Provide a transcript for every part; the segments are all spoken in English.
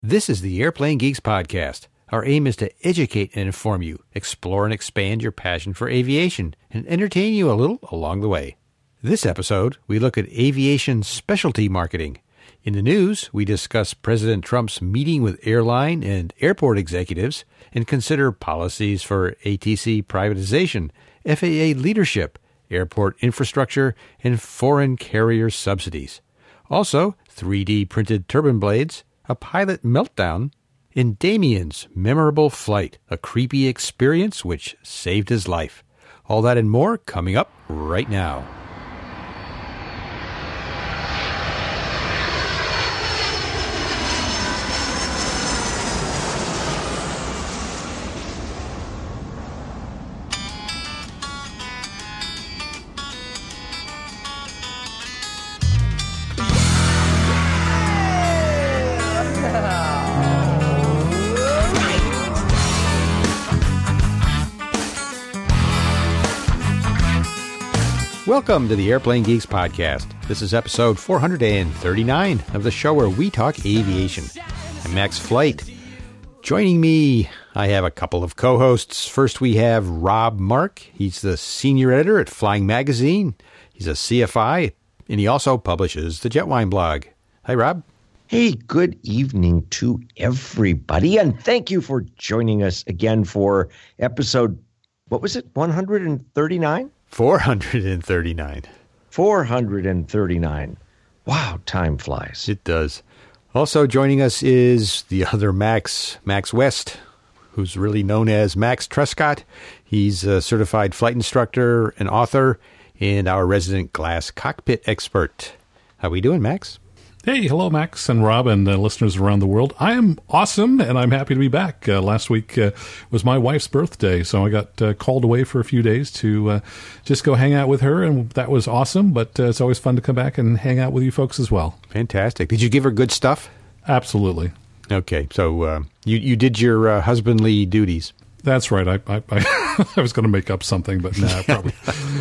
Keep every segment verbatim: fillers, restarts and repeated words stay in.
This is the Airplane Geeks Podcast. Our aim is to educate and inform you, explore and expand your passion for aviation, and entertain you a little along the way. This episode, we look at aviation specialty marketing. In the news, we discuss President Trump's meeting with airline and airport executives and consider policies for A T C privatization, F A A leadership, airport infrastructure, and foreign carrier subsidies. Also, three D printed turbine blades, a pilot meltdown, and Damien's memorable flight, a creepy experience which saved his life. All that and more coming up right now. Welcome to the Airplane Geeks Podcast. This is episode four hundred thirty-nine of the show where we talk aviation. I'm Max Flight. Joining me, I have a couple of co-hosts. First, we have Rob Mark. He's the senior editor at Flying Magazine. He's a C F I, and he also publishes the Jetwine blog. Hi, Rob. Hey, good evening to everybody, and thank you for joining us again for episode, what was it, one hundred thirty-nine? four hundred thirty-nine. four hundred thirty-nine. Wow, time flies. It does. Also joining us is the other Max, Max West, who's really known as Max Truscott. He's a certified flight instructor, an author, and our resident glass cockpit expert. How we doing, Max? Hey, hello, Max and Rob and uh, listeners around the world. I am awesome, and I'm happy to be back. Uh, last week uh, was my wife's birthday, so I got uh, called away for a few days to uh, just go hang out with her, and that was awesome, but uh, it's always fun to come back and hang out with you folks as well. Fantastic. Did you give her good stuff? Absolutely. Okay, so uh, you, you did your uh, husbandly duties. That's right. I I, I, I was going to make up something, but nah, probably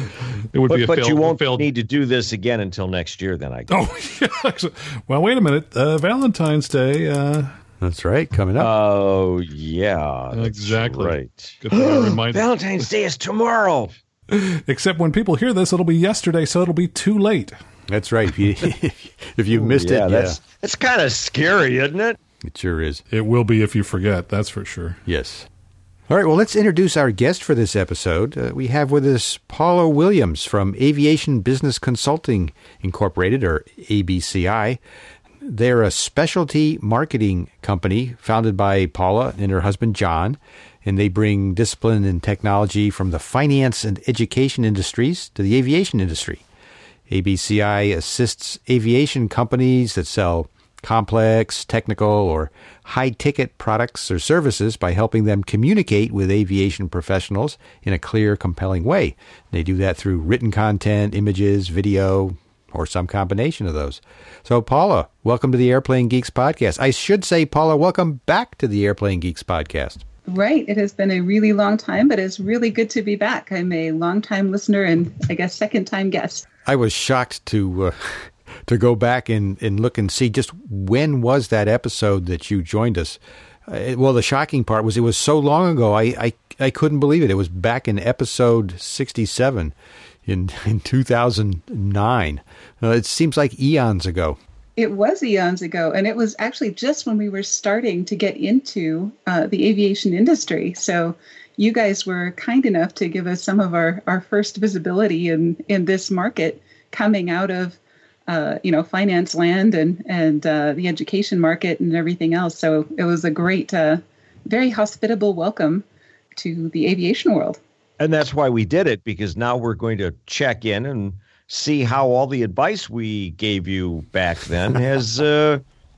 it would but, be a But failed, you won't failed... need to do this again until next year, then, I guess. Oh, yeah. Well, wait a minute. Uh, Valentine's Day. Uh... That's right. Coming up. Oh, yeah. That's exactly. Right. Good thing I reminded. Valentine's Day is tomorrow. Except when people hear this, it'll be yesterday, so it'll be too late. That's right. If you if you missed Ooh, yeah, it, that's, yeah. That's kind of scary, isn't it? It sure is. It will be if you forget, that's for sure. Yes. All right, well, let's introduce our guest for this episode. Uh, we have with us Paula Williams from Aviation Business Consulting Incorporated, or A B C I. They're a specialty marketing company founded by Paula and her husband, John, and they bring discipline and technology from the finance and education industries to the aviation industry. A B C I assists aviation companies that sell complex, technical, or high-ticket products or services by helping them communicate with aviation professionals in a clear, compelling way. They do that through written content, images, video, or some combination of those. So, Paula, welcome to the Airplane Geeks Podcast. I should say, Paula, welcome back to the Airplane Geeks Podcast. Right. It has been a really long time, but it's really good to be back. I'm a long-time listener and, I guess, second-time guest. I was shocked to... Uh, to go back and, and look and see just when was that episode that you joined us. Uh, well, the shocking part was it was so long ago, I, I, I couldn't believe it. It was back in episode sixty-seven in, in two thousand nine. Uh, it seems like eons ago. It was eons ago, and it was actually just when we were starting to get into uh, the aviation industry. So you guys were kind enough to give us some of our, our first visibility in, in this market coming out of Uh, you know, finance land and, and uh, the education market and everything else. So it was a great, uh, very hospitable welcome to the aviation world. And that's why we did it, because now we're going to check in and see how all the advice we gave you back then has uh,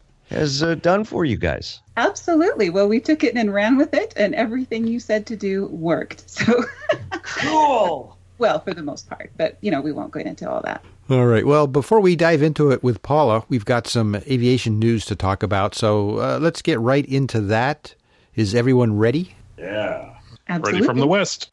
has uh, done for you guys. Absolutely. Well, we took it and ran with it, and everything you said to do worked. So Cool. Well, for the most part, but, you know, we won't go into all that. All right. Well, before we dive into it with Paula, we've got some aviation news to talk about. So uh, let's get right into that. Is everyone ready? Yeah. Absolutely. Ready from the West.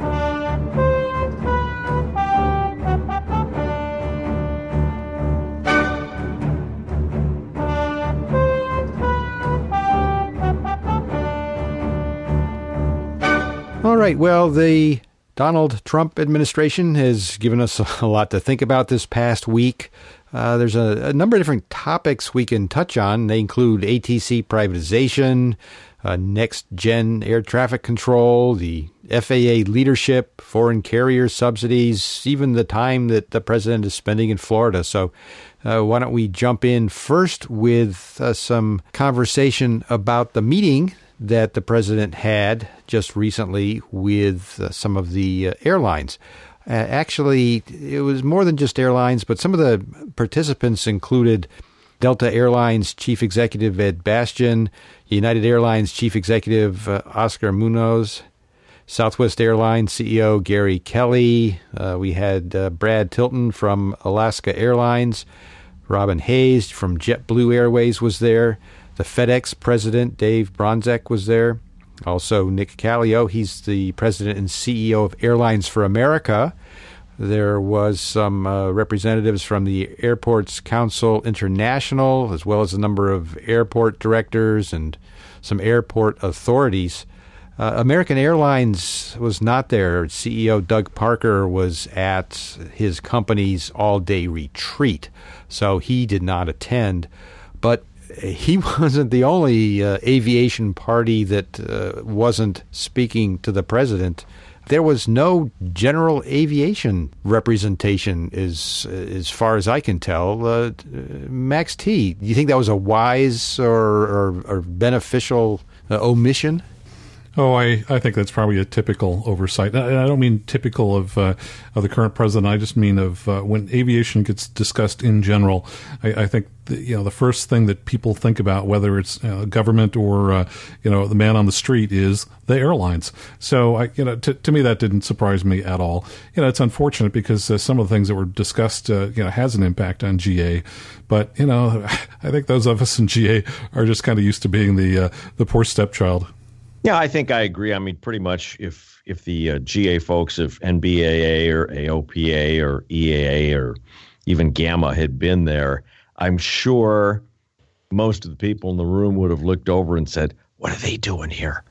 All right, well, the Donald Trump administration has given us a lot to think about this past week. Uh, there's a, a number of different topics we can touch on. They include A T C privatization, uh, next-gen air traffic control, the F A A leadership, foreign carrier subsidies, even the time that the president is spending in Florida. So uh, why don't we jump in first with uh, some conversation about the meeting that the president had just recently with uh, some of the uh, airlines. Uh, actually, it was more than just airlines, but some of the participants included Delta Airlines Chief Executive Ed Bastian, United Airlines Chief Executive uh, Oscar Munoz, Southwest Airlines C E O Gary Kelly. Uh, we had uh, Brad Tilton from Alaska Airlines. Robin Hayes from JetBlue Airways was there. The FedEx president, Dave Bronczek, was there. Also, Nick Callio, he's the president and C E O of Airlines for America. There was some uh, representatives from the Airports Council International, as well as a number of airport directors and some airport authorities. Uh, American Airlines was not there. C E O Doug Parker was at his company's all-day retreat, so he did not attend. But he wasn't the only uh, aviation party that uh, wasn't speaking to the president. There was no general aviation representation, as as far as I can tell. Uh, Max T, do you think that was a wise or, or, or beneficial uh, omission? Oh, I, I think that's probably a typical oversight. And I don't mean typical of uh, of the current president. I just mean of uh, when aviation gets discussed in general. I, I think the, you know the first thing that people think about, whether it's uh, government or uh, you know the man on the street, is the airlines. So I, you know, to, to me that didn't surprise me at all. You know, it's unfortunate because uh, some of the things that were discussed, uh, you know, has an impact on G A. But you know, I think those of us in G A are just kind of used to being the uh, the poor stepchild. Yeah, I think I agree. I mean, pretty much if if the uh, G A folks, if N B A A or A O P A or E A A or even GAMA had been there, I'm sure most of the people in the room would have looked over and said, what are they doing here?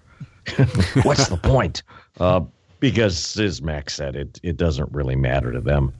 What's the point? Uh, because, as Max said, it, it doesn't really matter to them.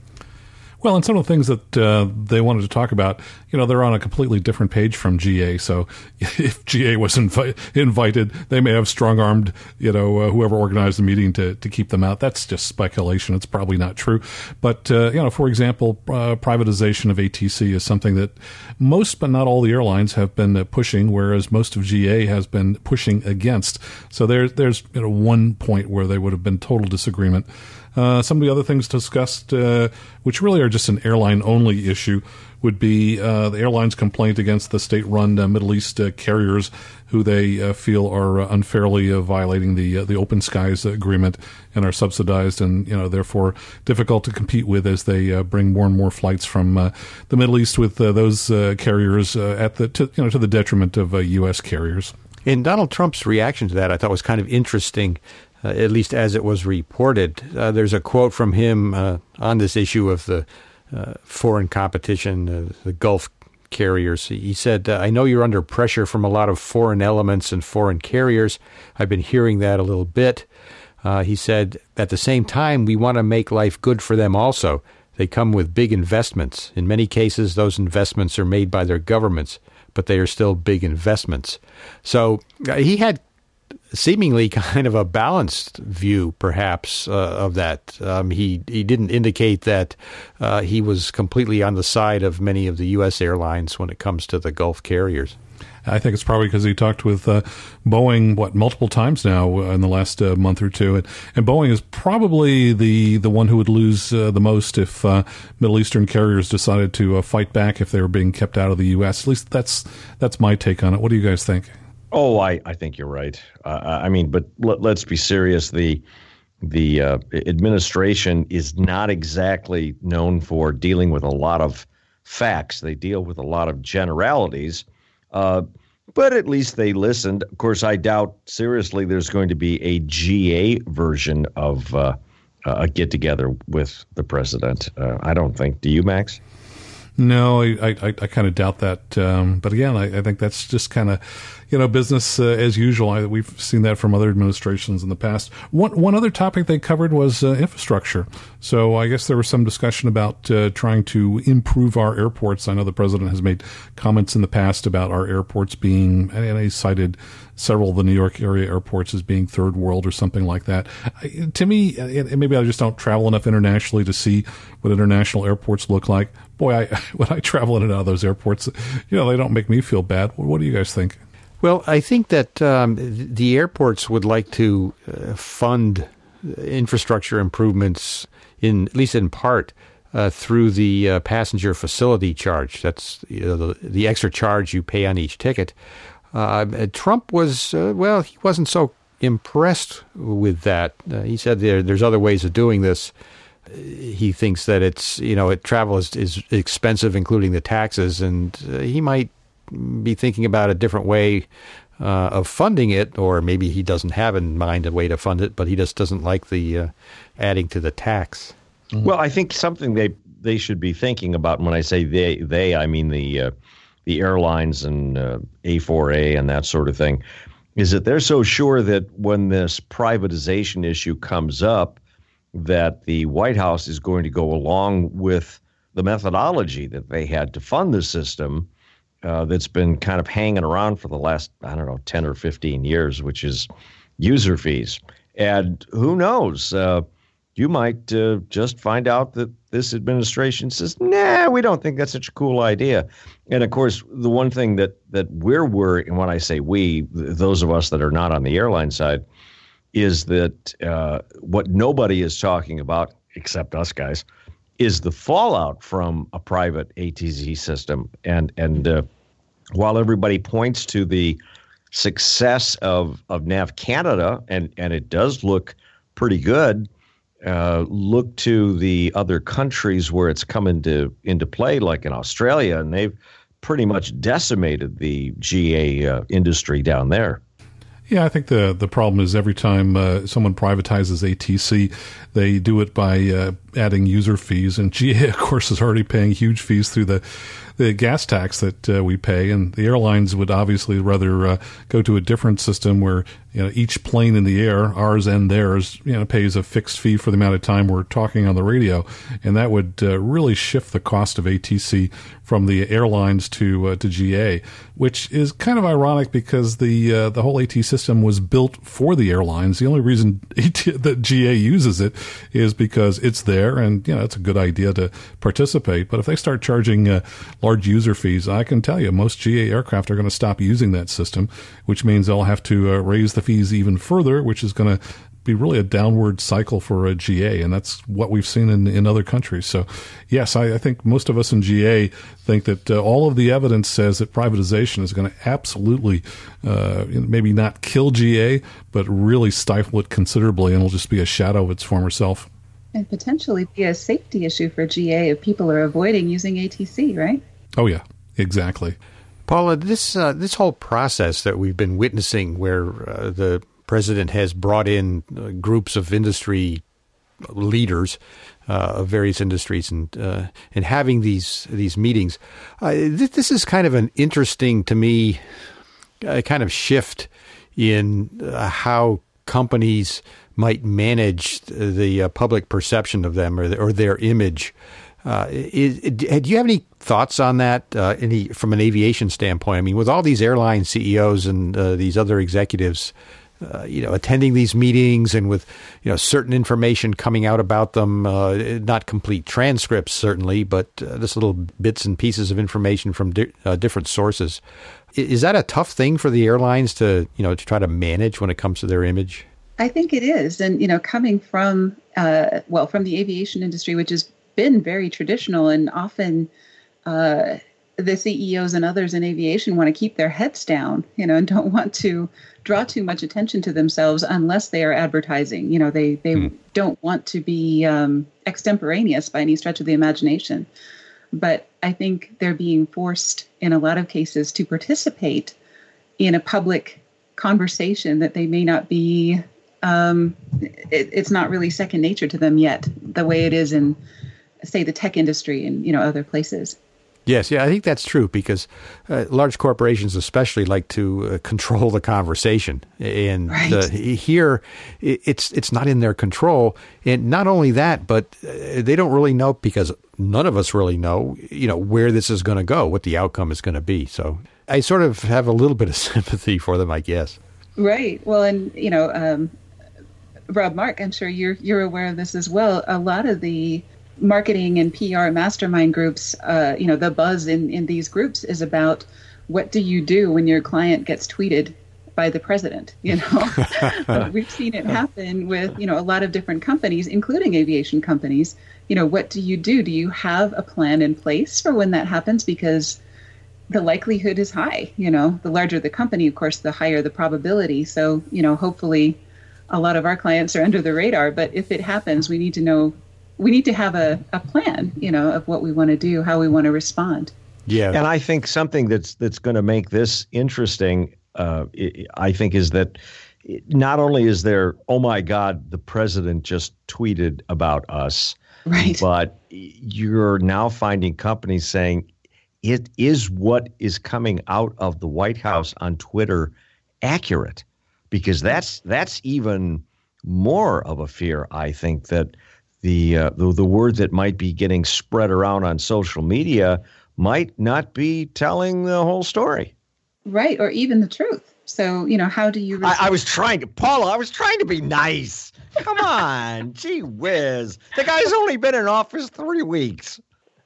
Well, and some of the things that uh, they wanted to talk about, you know, they're on a completely different page from G A. So if G A was invi- invited, they may have strong-armed, you know, uh, whoever organized the meeting to, to keep them out. That's just speculation. It's probably not true. But, uh, you know, for example, uh, privatization of A T C is something that most but not all the airlines have been uh, pushing, whereas most of G A has been pushing against. So there, there's you know, one point where they would have been total disagreement. Uh, some of the other things discussed, uh, which really are just an airline-only issue, would be uh, the airline's complaint against the state-run uh, Middle East uh, carriers, who they uh, feel are uh, unfairly uh, violating the uh, the Open Skies Agreement and are subsidized, and you know therefore difficult to compete with as they uh, bring more and more flights from uh, the Middle East with uh, those uh, carriers uh, at the to, you know to the detriment of uh, U S carriers. And Donald Trump's reaction to that, I thought, was kind of interesting. Uh, at least as it was reported. Uh, there's a quote from him uh, on this issue of the uh, foreign competition, uh, the Gulf carriers. He said, I know you're under pressure from a lot of foreign elements and foreign carriers. I've been hearing that a little bit. Uh, he said, at the same time, we want to make life good for them also. They come with big investments. In many cases, those investments are made by their governments, but they are still big investments. So uh, he had seemingly kind of a balanced view, perhaps, uh, of that. Um, he he didn't indicate that uh, he was completely on the side of many of the U S airlines when it comes to the Gulf carriers. I think it's probably because he talked with uh, Boeing, what, multiple times now in the last uh, month or two. And, and Boeing is probably the, the one who would lose uh, the most if uh, Middle Eastern carriers decided to uh, fight back if they were being kept out of the U S. At least that's that's my take on it. What do you guys think? Oh, I, I think you're right. Uh, I mean, but let, let's be serious. The the uh, administration is not exactly known for dealing with a lot of facts. They deal with a lot of generalities, uh, but at least they listened. Of course, I doubt seriously there's going to be a G A version of uh, a get-together with the president. Uh, I don't think. Do you, Max? No, I I, I kind of doubt that. Um, but again, I, I think that's just kind of, you know, business uh, as usual. I, we've seen that from other administrations in the past. One one other topic they covered was uh, infrastructure. So I guess there was some discussion about uh, trying to improve our airports. I know the president has made comments in the past about our airports being, and he cited several of the New York area airports as being third world or something like that. I, to me, and maybe I just don't travel enough internationally to see what international airports look like. Boy, I, when I travel in and out of those airports, you know, they don't make me feel bad. What do you guys think? Well, I think that um, the airports would like to uh, fund infrastructure improvements, in at least in part, uh, through the uh, passenger facility charge. That's you know, the, the extra charge you pay on each ticket. Uh, Trump was, uh, well, he wasn't so impressed with that. Uh, he said there, there's other ways of doing this. He thinks that it's, you know, it, travel is, is expensive, including the taxes, and uh, he might be thinking about a different way uh, of funding it, or maybe he doesn't have in mind a way to fund it, but he just doesn't like the uh, adding to the tax. Mm-hmm. Well, I think something they they should be thinking about, and when I say they, they I mean the uh, the airlines and uh, A four A and that sort of thing, is that they're so sure that when this privatization issue comes up, that the White House is going to go along with the methodology that they had to fund the system uh, that's been kind of hanging around for the last, I don't know, ten or fifteen years, which is user fees. And who knows, uh, you might uh, just find out that this administration says, nah, we don't think that's such a cool idea. And of course, the one thing that, that we're worried, and when I say we, those of us that are not on the airline side, is that uh, what nobody is talking about, except us guys, is the fallout from a private A T Z system. And and uh, while everybody points to the success of, of Nav Canada, and, and it does look pretty good, uh, look to the other countries where it's come into, into play, like in Australia, and they've pretty much decimated the G A uh, industry down there. Yeah, I think the the problem is every time uh, someone privatizes A T C, they do it by uh, adding user fees. And G A, of course, is already paying huge fees through the, the gas tax that uh, we pay. And the airlines would obviously rather uh, go to a different system where, you know, each plane in the air, ours and theirs, you know, pays a fixed fee for the amount of time we're talking on the radio. And that would uh, really shift the cost of A T C from the airlines to uh, to G A, which is kind of ironic because the uh, the whole A T system was built for the airlines. The only reason AT, that G A uses it is because it's there, and you know it's a good idea to participate. But if they start charging uh, large user fees, I can tell you most G A aircraft are going to stop using that system, which means they'll have to uh, raise the fees even further, which is going to be really a downward cycle for a G A, and that's what we've seen in, in other countries. So, yes, I, I think most of us in G A think that uh, all of the evidence says that privatization is going to absolutely uh, maybe not kill G A, but really stifle it considerably, and will just be a shadow of its former self. And potentially be a safety issue for G A if people are avoiding using A T C, right? Oh, yeah, exactly. Paula, this uh, this whole process that we've been witnessing where uh, the president has brought in uh, groups of industry leaders uh, of various industries and uh, and having these these meetings. Uh, th- this is kind of an interesting, to me, uh, kind of shift in uh, how companies might manage the uh, public perception of them or, the, or their image. Uh, is, do you have any thoughts on that? Uh, any from an aviation standpoint? I mean, with all these airline C E Os and uh, these other executives, uh, you know, attending these meetings and with you know certain information coming out about them, uh, not complete transcripts certainly, but uh, just little bits and pieces of information from di- uh, different sources. Is that a tough thing for the airlines to you know to try to manage when it comes to their image? I think it is, and you know, coming from uh, well, from the aviation industry, which is been very traditional, and often uh, the C E Os and others in aviation want to keep their heads down, you know, and don't want to draw too much attention to themselves unless they are advertising. You know, they they mm. don't want to be um, extemporaneous by any stretch of the imagination. But I think they're being forced in a lot of cases to participate in a public conversation that they may not be. Um, it, it's not really second nature to them yet, the way it is in, say, the tech industry and, you know, other places. Yes, yeah, I think that's true because uh, large corporations especially like to uh, control the conversation, and right. uh, here it's it's not in their control. And not only that, but uh, they don't really know, because none of us really know, you know, where this is going to go, what the outcome is going to be. So I sort of have a little bit of sympathy for them, I guess. Right. Well, and you know, um, Rob, Mark, I'm sure you're you're aware of this as well. A lot of the marketing and P R mastermind groups, uh, you know, the buzz in, in these groups is about what do you do when your client gets tweeted by the president, you know? We've seen it happen with, you know, a lot of different companies, including aviation companies. You know, what do you do? Do you have a plan in place for when that happens? Because the likelihood is high, you know, the larger the company, of course, the higher the probability. So, you know, hopefully a lot of our clients are under the radar, but if it happens, we need to know we need to have a, a plan, you know, of what we want to do, how we want to respond. Yeah. And I think something that's that's going to make this interesting, uh, I think, is that not only is there, oh, my God, the president just tweeted about us, right, but you're now finding companies saying it is what is coming out of the White House on Twitter accurate, because that's that's even more of a fear, I think, that The, uh, the the word that might be getting spread around on social media might not be telling the whole story. Right, or even the truth. So, you know, how do you... I, I was trying to, Paula, I was trying to be nice. Come on, gee whiz. The guy's only been in office three weeks.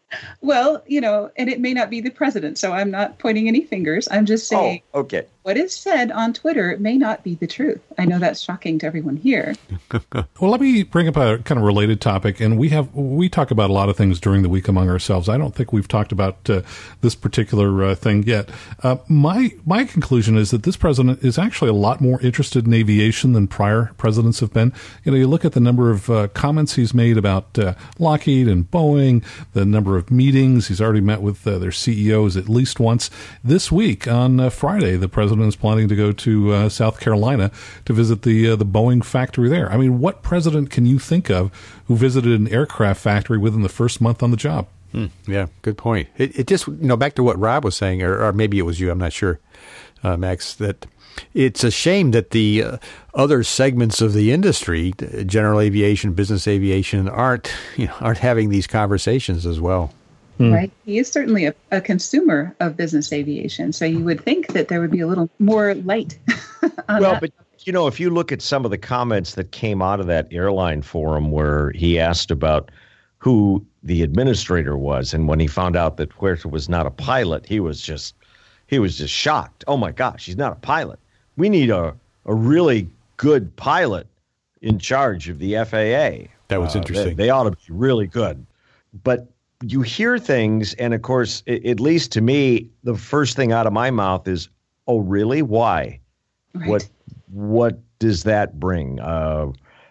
Well, you know, and it may not be the president, so I'm not pointing any fingers. I'm just saying, oh, okay. What is said on Twitter may not be the truth. I know that's shocking to everyone here. Well, let me bring up a kind of related topic, and we have we talk about a lot of things during the week among ourselves. I don't think we've talked about uh, this particular uh, thing yet. Uh, my my conclusion is that this president is actually a lot more interested in aviation than prior presidents have been. You know, you look at the number of uh, comments he's made about uh, Lockheed and Boeing, the number of meetings. He's already met with uh, their C E Os at least once. This week, on uh, Friday, the president is planning to go to uh, South Carolina to visit the uh, the Boeing factory there. I mean, what president can you think of who visited an aircraft factory within the first month on the job? Hmm, yeah, good point. It, it just, you know, back to what Rob was saying, or, or maybe it was you, I'm not sure, uh, Max, that it's a shame that the uh, other segments of the industry, general aviation, business aviation, aren't, you know, aren't having these conversations as well. Hmm. Right. He is certainly a, a consumer of business aviation. So you would think that there would be a little more light on well, that. But, you know, if you look at some of the comments that came out of that airline forum where he asked about who the administrator was, and when he found out that Huerta was not a pilot, he was just he was just shocked. Oh, my gosh, he's not a pilot. We need a, a really good pilot in charge of the F A A. That was uh, interesting. They, they ought to be really good. But you hear things, and of course, at least to me, the first thing out of my mouth is, "Oh, really? Why? Right. What? What does that bring?" Uh,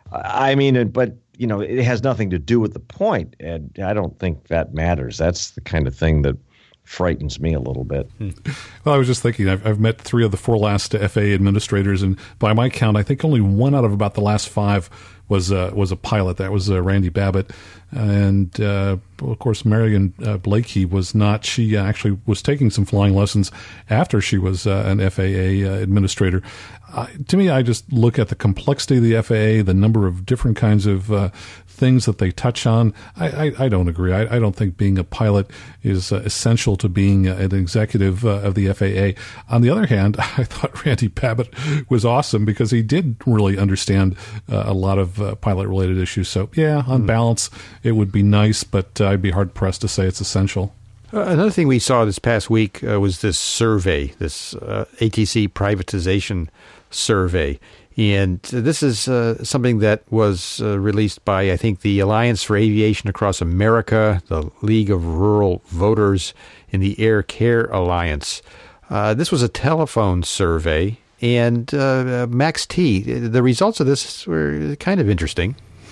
I mean, but you know, it has nothing to do with the point, and I don't think that matters. That's the kind of thing that frightens me a little bit. Hmm. Well, I was just thinking, I've, I've met three of the four last F A A administrators, and by my count, I think only one out of about the last five was uh, was a pilot. That was uh, Randy Babbitt. And, uh, of course, Marion uh, Blakey was not. She actually was taking some flying lessons after she was uh, an F A A uh, administrator. Uh, to me, I just look at the complexity of the F A A, the number of different kinds of uh, things that they touch on. I, I, I don't agree. I, I don't think being a pilot is uh, essential to being uh, an executive uh, of the F A A. On the other hand, I thought Randy Babbitt was awesome because he did really understand uh, a lot of uh, pilot-related issues. So, yeah, on mm. balance, it would be nice, but uh, I'd be hard-pressed to say it's essential. Uh, another thing we saw this past week uh, was this survey, this uh, A T C privatization survey. And this is uh, something that was uh, released by, I think, the Alliance for Aviation Across America, the League of Rural Voters, and the Air Care Alliance. Uh, this was a telephone survey. And uh, Max T, the results of this were kind of interesting.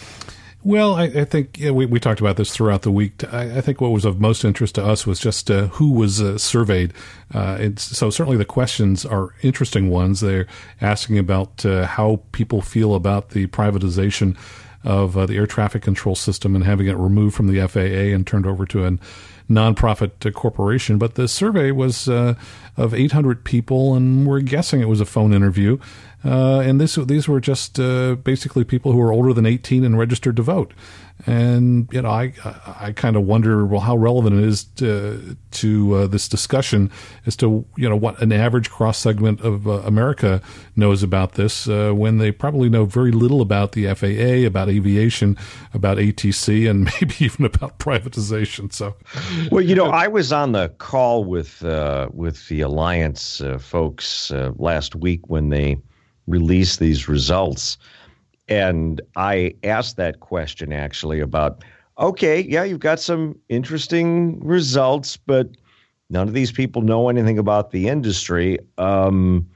Well, I, I think yeah, we, we talked about this throughout the week. I, I think what was of most interest to us was just uh, who was uh, surveyed. Uh, it's, so certainly the questions are interesting ones. They're asking about uh, how people feel about the privatization of uh, the air traffic control system and having it removed from the F A A and turned over to an nonprofit uh, corporation. But the survey was uh, of eight hundred people, and we're guessing it was a phone interview. Uh, and this these were just uh, basically people who were older than eighteen and registered to vote. And, you know, I I kind of wonder, well, how relevant it is to, to uh, this discussion as to, you know, what an average cross-segment of uh, America knows about this uh, when they probably know very little about the F A A, about aviation, about A T C, and maybe even about privatization. So, well, you know, I was on the call with, uh, with the Alliance uh, folks uh, last week when they released these results. And I asked that question actually about, okay, yeah, you've got some interesting results, but none of these people know anything about the industry. Um,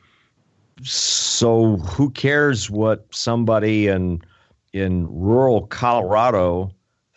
so who cares what somebody in in rural Colorado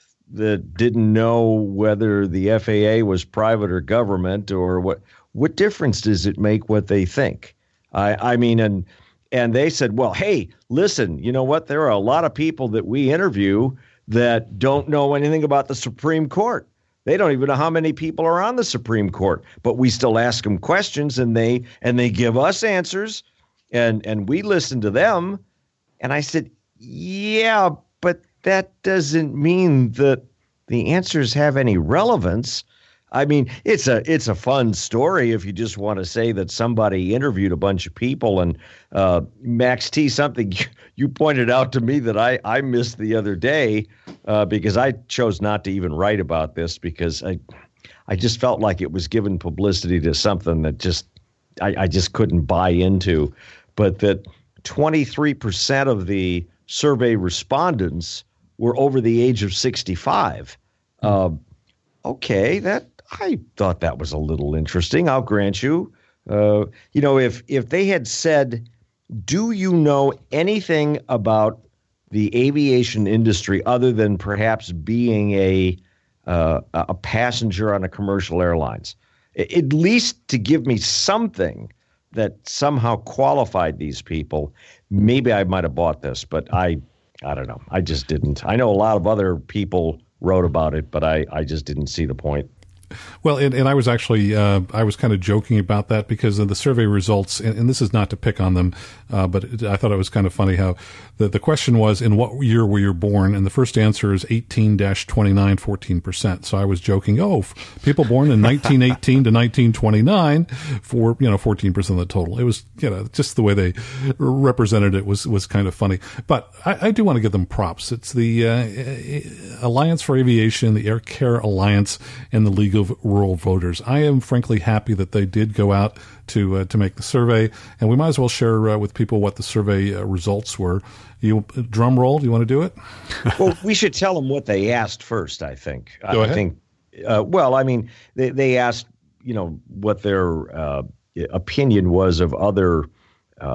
that didn't know whether the F A A was private or government, or what? What difference does it make what they think? I, I mean, and. And they said, well, hey, listen, you know what? There are a lot of people that we interview that don't know anything about the Supreme Court. They don't even know how many people are on the Supreme Court, but we still ask them questions, and they and they give us answers, and and we listen to them. And I said, yeah, but that doesn't mean that the answers have any relevance. I mean, it's a it's a fun story if you just want to say that somebody interviewed a bunch of people. And uh, Max T, something you pointed out to me that I, I missed the other day uh, because I chose not to even write about this because I I just felt like it was giving publicity to something that just I, I just couldn't buy into. But that twenty-three percent of the survey respondents were over the age of sixty-five. Uh, okay, that. I thought that was a little interesting. I'll grant you. Uh, you know, if if they had said, do you know anything about the aviation industry other than perhaps being a uh, a passenger on a commercial airlines, at least to give me something that somehow qualified these people, maybe I might have bought this. But I, I don't know. I just didn't. I know a lot of other people wrote about it, but I, I just didn't see the point. Well, and, and I was actually, uh, I was kind of joking about that because of the survey results, and, and this is not to pick on them, uh, but it, I thought it was kind of funny how the, the question was, in what year were you born? And the first answer is eighteen twenty-nine, fourteen percent. So I was joking, oh, f- people born in nineteen eighteen to nineteen twenty-nine for, you know, fourteen percent of the total. It was, you know, just the way they represented it was, was kind of funny. But I, I do want to give them props. It's the uh, Alliance for Aviation, the Air Care Alliance, and the League of Rural Voters. I am frankly happy that they did go out to uh, to make the survey, and we might as well share uh, with people what the survey uh, results were. You drum roll? Do you want to do it? Well, we should tell them what they asked first. I think. Go I ahead. think. Uh, well, I mean, they they asked, you know, what their uh, opinion was of other uh,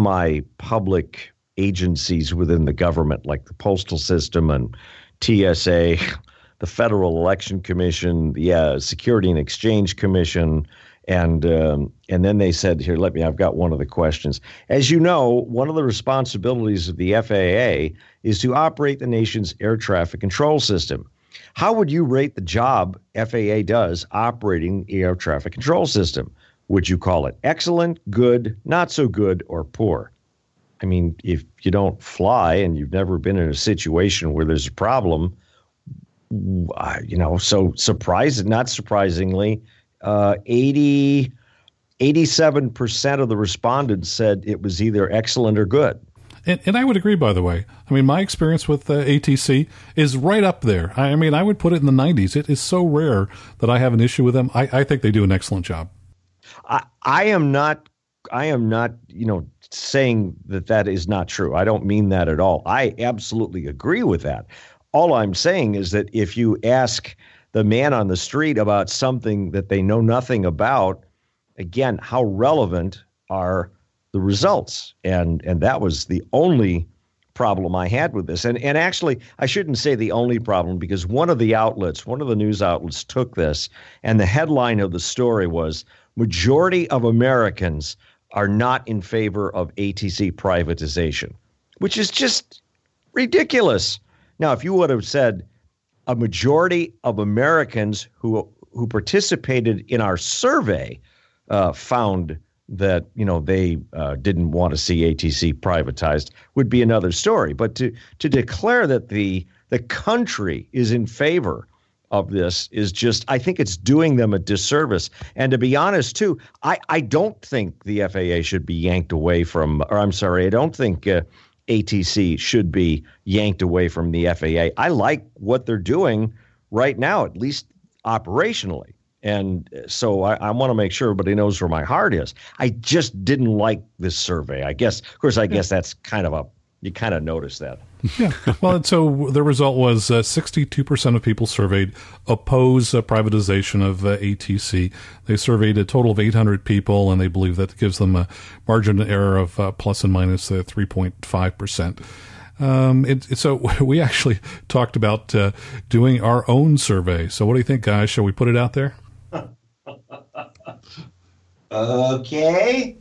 semi-public agencies within the government, like the postal system and T S A. The Federal Election Commission, the uh, Security and Exchange Commission, and um, and then they said, here, let me, I've got one of the questions. As you know, one of the responsibilities of the F A A is to operate the nation's air traffic control system. How would you rate the job F A A does operating the air traffic control system? Would you call it excellent, good, not so good, or poor? I mean, if you don't fly and you've never been in a situation where there's a problem, Uh, you know, so surprising, not surprisingly, uh, eighty, eighty-seven percent of the respondents said it was either excellent or good. And, and I would agree, by the way. I mean, my experience with uh, A T C is right up there. I mean, I would put it in the nineties. It is so rare that I have an issue with them. I, I think they do an excellent job. I, I am not, I am not, you know, saying that that is not true. I don't mean that at all. I absolutely agree with that. All I'm saying is that if you ask the man on the street about something that they know nothing about, again, how relevant are the results? And and that was the only problem I had with this. And and actually, I shouldn't say the only problem, because one of the outlets, one of the news outlets took this, and the headline of the story was, majority of Americans are not in favor of A T C privatization, which is just ridiculous. Now, if you would have said a majority of Americans who who participated in our survey uh, found that, you know, they uh, didn't want to see A T C privatized would be another story. But to to declare that the the country is in favor of this is just, I think it's doing them a disservice. And to be honest, too, I, I don't think the F A A should be yanked away from, or I'm sorry, I don't think uh, A T C should be yanked away from the F A A. I like what they're doing right now, at least operationally. And so I, I want to make sure everybody knows where my heart is. I just didn't like this survey. I guess, of course, I guess that's kind of a, you kind of notice that. Yeah. Well, and so the result was uh, sixty-two percent of people surveyed oppose uh, privatization of uh, A T C. They surveyed a total of eight hundred people, and they believe that gives them a margin of error of uh, plus and minus uh, three point five percent. Um, it, it, so we actually talked about uh, doing our own survey. So what do you think, guys? Shall we put it out there? Okay.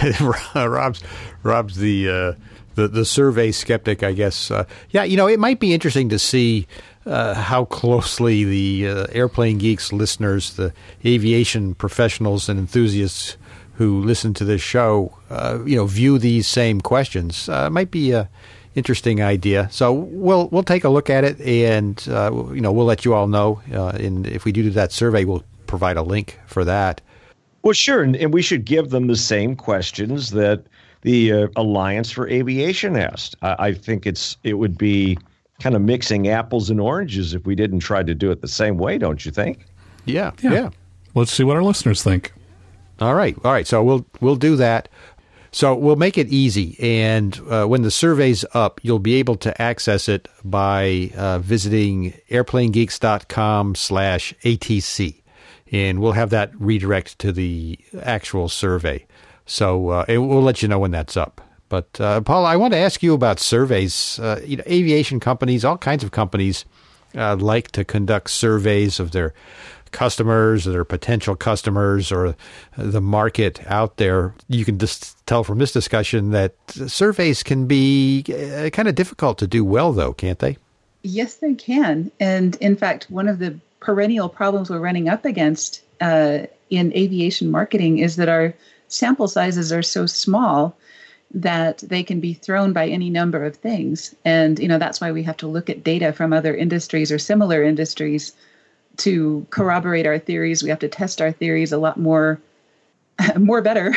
Rob's Rob's the uh, the the survey skeptic, I guess. Uh, yeah, you know, it might be interesting to see uh, how closely the uh, Airplane Geeks listeners, the aviation professionals and enthusiasts who listen to this show, uh, you know, view these same questions. Uh, it might be a interesting idea. So we'll we'll take a look at it, and uh, you know, we'll let you all know. Uh, and if we do that survey, we'll provide a link for that. Well, sure, and, and we should give them the same questions that the uh, Alliance for Aviation asked. I, I think it's it would be kind of mixing apples and oranges if we didn't try to do it the same way, don't you think? Yeah, yeah. yeah. Let's see what our listeners think. All right, all right. So we'll we'll do that. So we'll make it easy, and uh, when the survey's up, you'll be able to access it by uh, visiting airplanegeeks.com slash ATC. And we'll have that redirect to the actual survey. So uh, it, we'll let you know when that's up. But, uh, Paula, I want to ask you about surveys. Uh, you know, aviation companies, all kinds of companies uh, like to conduct surveys of their customers or their potential customers or the market out there. You can just tell from this discussion that surveys can be uh, kind of difficult to do well, though, can't they? Yes, they can. And in fact, one of the perennial problems we're running up against uh, in aviation marketing is that our sample sizes are so small that they can be thrown by any number of things. And, you know, that's why we have to look at data from other industries or similar industries to corroborate our theories. We have to test our theories a lot more, more better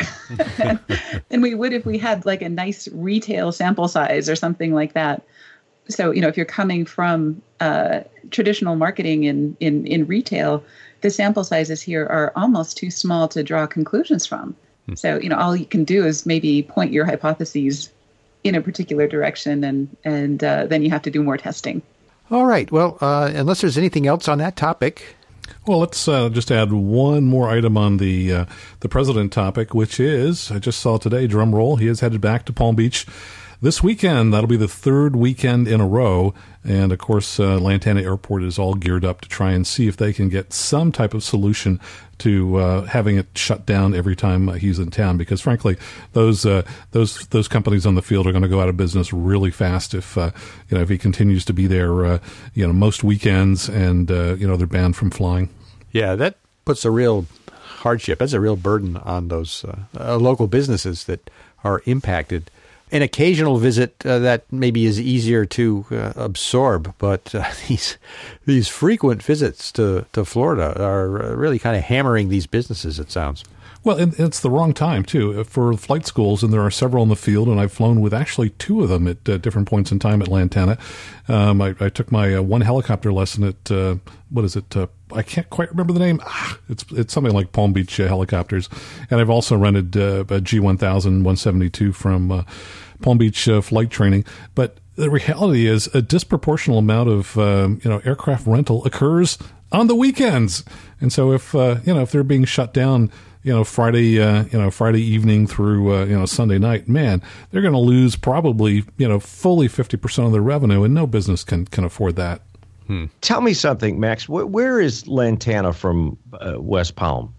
than we would if we had like a nice retail sample size or something like that. So, you know, if you're coming from uh, traditional marketing in, in, in retail, the sample sizes here are almost too small to draw conclusions from. Hmm. So, you know, all you can do is maybe point your hypotheses in a particular direction, and, and uh, then you have to do more testing. All right. Well, uh, unless there's anything else on that topic. Well, let's uh, just add one more item on the uh, the president topic, which is, I just saw today, drum roll, he is headed back to Palm Beach this weekend. That'll be the third weekend in a row. And, of course, uh, Lantana Airport is all geared up to try and see if they can get some type of solution to uh, having it shut down every time uh, he's in town. Because, frankly, those uh, those those companies on the field are going to go out of business really fast if uh, you know if he continues to be there uh, you know most weekends and uh, you know they're banned from flying. Yeah, that puts a real hardship. That's a real burden on those uh, uh, local businesses that are impacted. An occasional visit uh, that maybe is easier to uh, absorb, but uh, these these frequent visits to, to Florida are really kind of hammering these businesses, it sounds. Well, and it's the wrong time, too, for flight schools, and there are several in the field, and I've flown with actually two of them at uh, different points in time at Lantana. Um, I, I took my uh, one helicopter lesson at, uh, what is it, uh, I can't quite remember the name. Ah, it's it's something like Palm Beach uh, Helicopters. And I've also rented uh, a G one thousand one seventy-two from uh, Palm Beach uh, Flight Training. But the reality is a disproportional amount of um, you know aircraft rental occurs on the weekends. And so if uh, you know if they're being shut down, you know Friday uh, you know Friday evening through uh, you know Sunday night, man, they're going to lose probably you know fully fifty percent of their revenue, and no business can can afford that. Hmm. Tell me something, Max. Where, where is Lantana from uh, West Palm?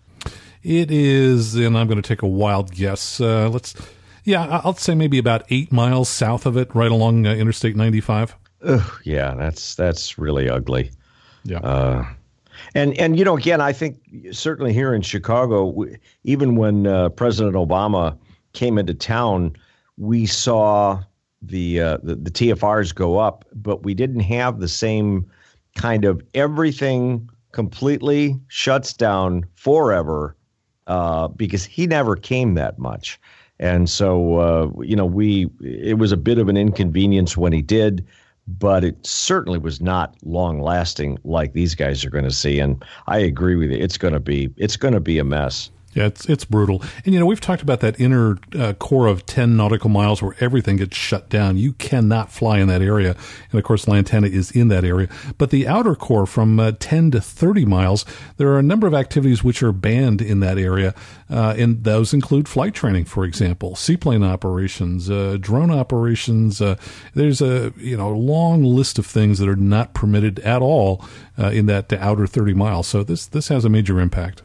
It is, and I'm going to take a wild guess. Uh, let's, yeah, I'll say maybe about eight miles south of it, right along uh, Interstate ninety-five. Ugh, yeah, that's that's really ugly. Yeah. Uh, And, and you know, again, I think certainly here in Chicago, we, even when uh, President Obama came into town, we saw the, uh, the the T F Rs go up, but we didn't have the same kind of everything completely shuts down forever uh, because he never came that much. And so, uh, you know, we it was a bit of an inconvenience when he did, but it certainly was not long lasting like these guys are going to see. And I agree with you. It's going to be it's going to be a mess. Yeah, it's it's brutal. And, you know, we've talked about that inner uh, core of ten nautical miles where everything gets shut down. You cannot fly in that area. And, of course, Lantana is in that area. But the outer core from uh, ten to thirty miles, there are a number of activities which are banned in that area. Uh, and those include flight training, for example, seaplane operations, uh, drone operations. Uh, there's a, you know, long list of things that are not permitted at all uh, in that outer thirty miles. So this, this has a major impact.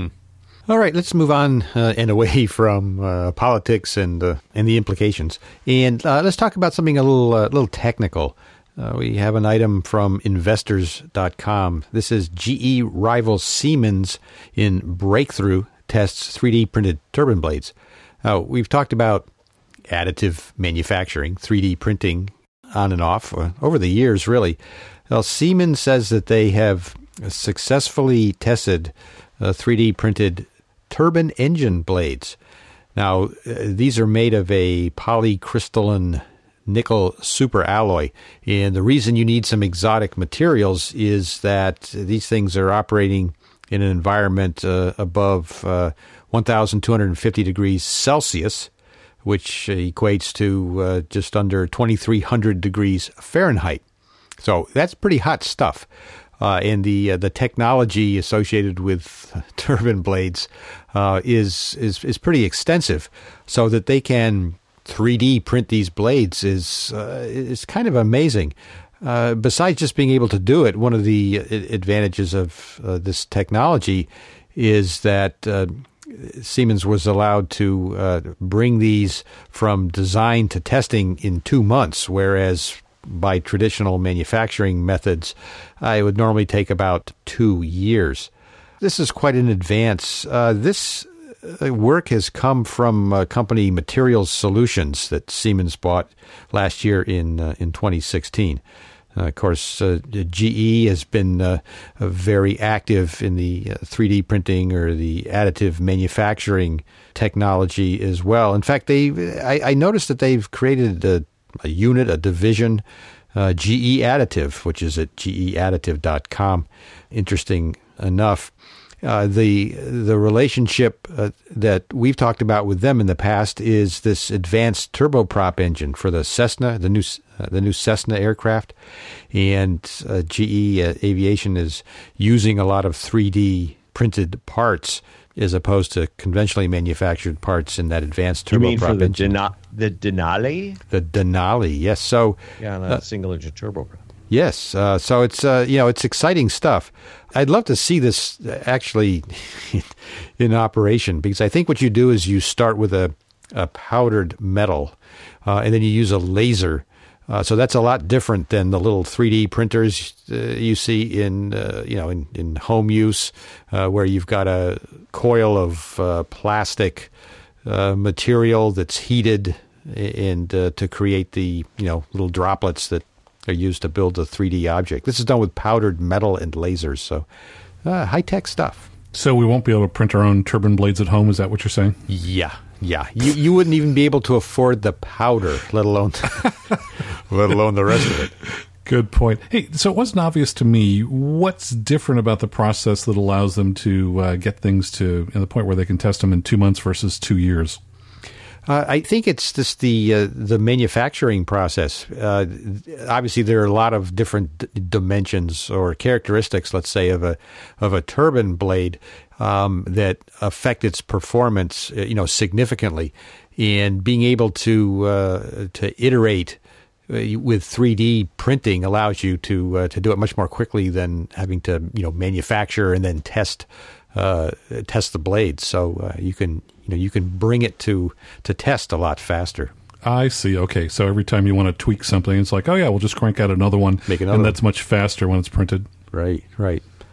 All right, let's move on uh, and away from uh, politics and uh, and the implications, and uh, let's talk about something a little uh, little technical. Uh, we have an item from investors dot com. This is G E rivals Siemens in breakthrough tests three D printed turbine blades. Uh, we've talked about additive manufacturing, three D printing on and off uh, over the years, really. Well, Siemens says that they have successfully tested uh, three D printed turbine engine blades. Now, uh, these are made of a polycrystalline nickel superalloy, and the reason you need some exotic materials is that these things are operating in an environment uh, above uh, one thousand two hundred fifty degrees Celsius, which equates to uh, just under twenty-three hundred degrees Fahrenheit. So that's pretty hot stuff. Uh, and the uh, the technology associated with turbine blades uh, is is is pretty extensive, so that they can three D print these blades is uh, is kind of amazing. Uh, besides just being able to do it, one of the advantages of uh, this technology is that uh, Siemens was allowed to uh, bring these from design to testing in two months, whereas by traditional manufacturing methods, uh, it would normally take about two years. This is quite an advance. Uh, this uh, work has come from uh, company Materials Solutions that Siemens bought last year in uh, in twenty sixteen. Uh, of course, uh, G E has been uh, uh, very active in the uh, three D printing or the additive manufacturing technology as well. In fact, they I, I noticed that they've created a a unit, a division, uh, G E Additive, which is at G E additive dot com. Interesting enough. Uh, the the relationship uh, that we've talked about with them in the past is this advanced turboprop engine for the Cessna, the new uh, the new Cessna aircraft, and uh, G E uh, Aviation is using a lot of three D printed parts as opposed to conventionally manufactured parts in that advanced turboprop engine. You mean for the engine. Dena- the Denali? The Denali, yes. So yeah, on a uh, single engine turboprop. Yes, uh, so it's uh, you know it's exciting stuff. I'd love to see this actually in operation, because I think what you do is you start with a, a powdered metal, uh, and then you use a laser. Uh, so that's a lot different than the little three D printers uh, you see in uh, you know in, in home use, uh, where you've got a coil of uh, plastic uh, material that's heated and uh, to create the you know little droplets that are used to build a three D object. This is done with powdered metal and lasers, so uh, high-tech stuff. So we won't be able to print our own turbine blades at home, is that what you're saying? Yeah, yeah. You you wouldn't even be able to afford the powder, let alone let alone the rest of it. Good point. Hey, so it wasn't obvious to me what's different about the process that allows them to uh, get things to you know, the point where they can test them in two months versus two years. Uh, I think it's just the uh, the manufacturing process. Uh, obviously, there are a lot of different d- dimensions or characteristics, let's say, of a of a turbine blade um, that affect its performance, you know, significantly. And being able to uh, to iterate with three D printing allows you to uh, to do it much more quickly than having to you know manufacture and then test uh, test the blades. So uh, you can. You know, you can bring it to, to test a lot faster. I see. Okay, so every time you want to tweak something, it's like, oh yeah, we'll just crank out another one, Make another and one. That's much faster when it's printed. Right, right.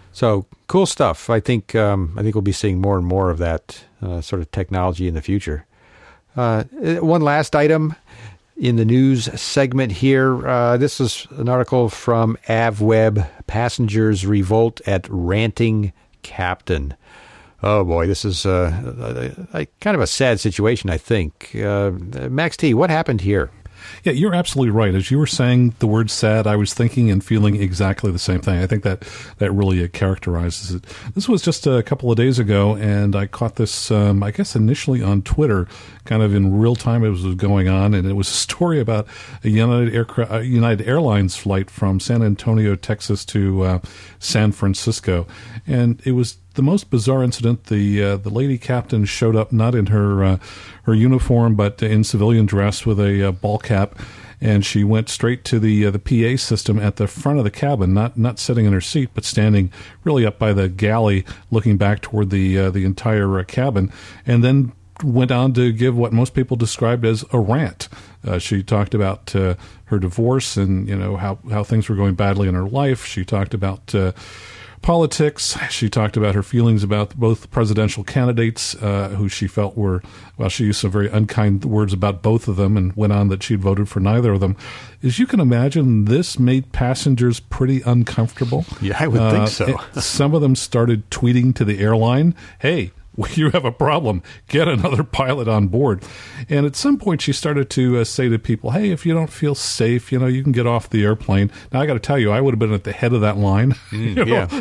So cool stuff. I think um, I think we'll be seeing more and more of that uh, sort of technology in the future. Uh, one last item in the news segment here. Uh, this is an article from AvWeb. Passengers revolt at ranting captain. Oh boy, this is uh, a, a, kind of a sad situation, I think. Uh, Max T, what happened here? Yeah, you're absolutely right. As you were saying the word sad, I was thinking and feeling exactly the same thing. I think that that really uh, characterizes it. This was just a couple of days ago, and I caught this, um, I guess, initially on Twitter, kind of in real time it was going on, and it was a story about a United, Aircra- uh, United Airlines flight from San Antonio, Texas to uh, San Francisco. And it was the most bizarre incident. The uh, the lady captain showed up not in her uh, her uniform, but in civilian dress with a uh, ball cap, and she went straight to the uh, the P A system at the front of the cabin, not not sitting in her seat, but standing really up by the galley, looking back toward the uh, the entire uh, cabin, and then went on to give what most people described as a rant. Uh, she talked about uh, her divorce and you know how how things were going badly in her life. She talked about Uh, politics. She talked about her feelings about both presidential candidates, uh, who she felt were, well, she used some very unkind words about both of them and went on that she'd voted for neither of them. As you can imagine, this made passengers pretty uncomfortable. Yeah, I would uh, think so. Some of them started tweeting to the airline, hey, you have a problem. Get another pilot on board. And at some point, she started to uh, say to people, hey, if you don't feel safe, you know, you can get off the airplane. Now, I got to tell you, I would have been at the head of that line. Mm, you know, yeah.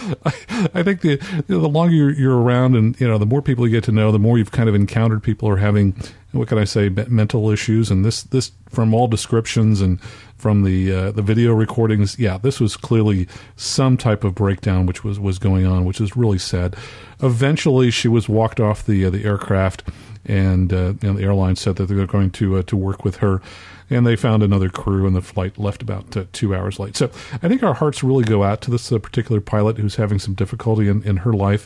I, I think the, you know, the longer you're, you're around and, you know, the more people you get to know, the more you've kind of encountered people who are having, what can I say, mental issues. And this, this from all descriptions and from the uh, the video recordings, yeah, this was clearly some type of breakdown which was, was going on, which is really sad. Eventually, she was walked off the uh, the aircraft, and uh, you know, the airline said that they were going to uh, to work with her, and they found another crew, and the flight left about uh, two hours late. So I think our hearts really go out to this uh, particular pilot who's having some difficulty in, in her life,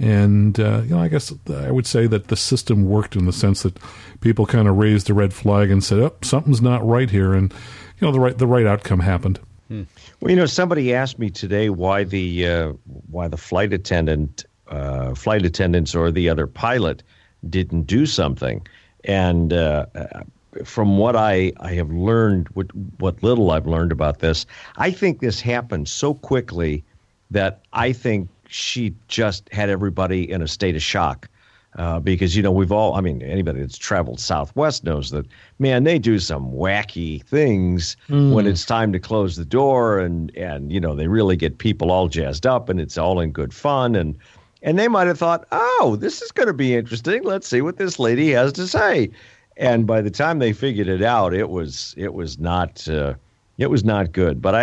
and uh, you know, I guess I would say that the system worked in the sense that people kind of raised the red flag and said, "Oh, something's not right here," and you know, the right the right outcome happened. Hmm. Well, you know, somebody asked me today why the uh, why the flight attendant. Uh, flight attendants or the other pilot didn't do something. And uh, from what I, I have learned, what, what little I've learned about this, I think this happened so quickly that I think she just had everybody in a state of shock. Uh, because, you know, we've all, I mean, anybody that's traveled Southwest knows that, man, they do some wacky things mm. when it's time to close the door and, and, you know, they really get people all jazzed up and it's all in good fun. And, And they might have thought, oh, this is going to be interesting. Let's see what this lady has to say. And by the time they figured it out, it was it was not uh, it was not good. But I,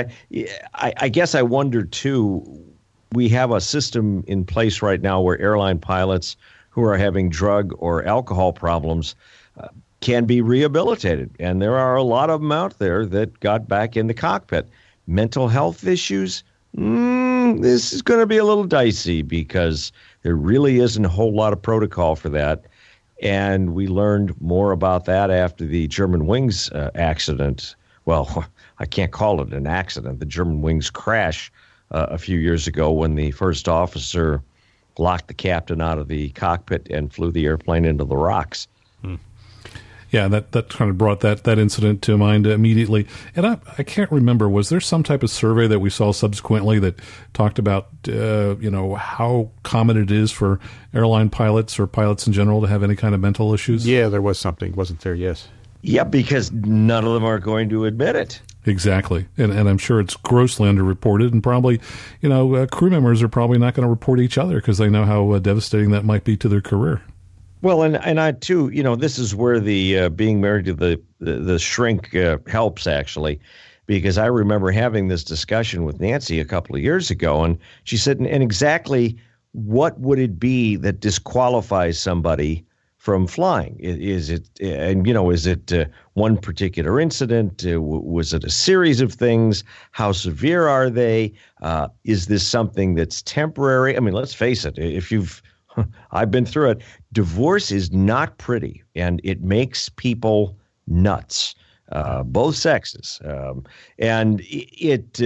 I I guess I wonder too. We have a system in place right now where airline pilots who are having drug or alcohol problems uh, can be rehabilitated, and there are a lot of them out there that got back in the cockpit. Mental health issues. Mm, this is going to be a little dicey because there really isn't a whole lot of protocol for that. And we learned more about that after the Germanwings uh, accident. Well, I can't call it an accident. The Germanwings crash uh, a few years ago when the first officer locked the captain out of the cockpit and flew the airplane into the rocks. Hmm. Yeah, that, that kind of brought that, that incident to mind immediately. And I, I can't remember, was there some type of survey that we saw subsequently that talked about, uh, you know, how common it is for airline pilots or pilots in general to have any kind of mental issues? Yeah, there was something, wasn't there? Yes. Yeah, because none of them are going to admit it. Exactly. And and I'm sure it's grossly underreported, and probably, you know, uh, crew members are probably not going to report each other because they know how uh, devastating that might be to their career. Well, and, and I, too, you know, this is where the uh, being married to the, the, the shrink uh, helps, actually, because I remember having this discussion with Nancy a couple of years ago, and she said, and exactly what would it be that disqualifies somebody from flying? Is it, and, you know, is it uh, one particular incident? Uh, was it a series of things? How severe are they? Uh, is this something that's temporary? I mean, let's face it, if you've I've been through it. Divorce is not pretty, and it makes people nuts, uh, both sexes. Um, and it uh,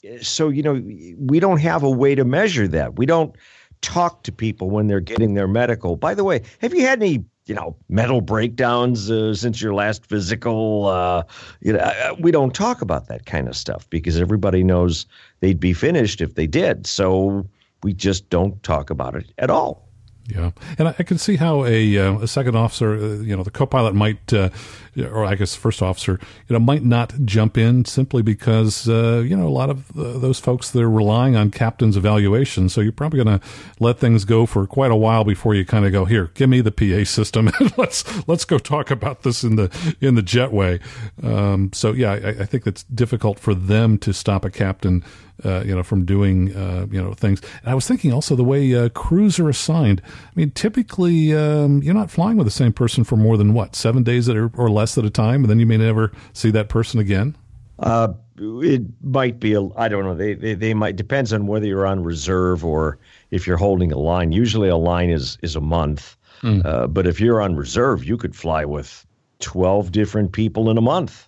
so, you know, we don't have a way to measure that. We don't talk to people when they're getting their medical. By the way, have you had any, you know, mental breakdowns uh, since your last physical? Uh, you know, we don't talk about that kind of stuff because everybody knows they'd be finished if they did. So we just don't talk about it at all. Yeah, and I, I can see how a uh, a second officer, uh, you know, the co-pilot might, uh, or I guess first officer, you know, might not jump in simply because, uh, you know, a lot of uh, those folks, they're relying on captain's evaluation. So you're probably going to let things go for quite a while before you kind of go, here, give me the P A system and let's let's go talk about this in the in the jetway. Um, so yeah, I, I think it's difficult for them to stop a captain, Uh, you know, from doing, uh, you know, things. And I was thinking also the way uh, crews are assigned. I mean, typically um, you're not flying with the same person for more than, what, seven days at a, or less at a time, and then you may never see that person again? Uh, it might be, a, I don't know, they, they, they might, depends on whether you're on reserve or if you're holding a line. Usually a line is, is a month, mm. uh, but if you're on reserve, you could fly with twelve different people in a month.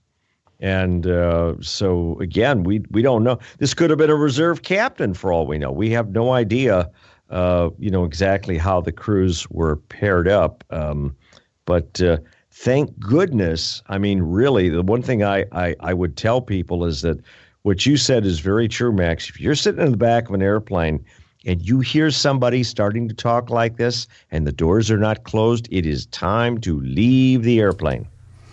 And uh, so, again, we we don't know. This could have been a reserve captain for all we know. We have no idea, uh, you know, exactly how the crews were paired up. Um, but uh, thank goodness, I mean, really, the one thing I, I, I would tell people is that what you said is very true, Max. If you're sitting in the back of an airplane and you hear somebody starting to talk like this and the doors are not closed, it is time to leave the airplane.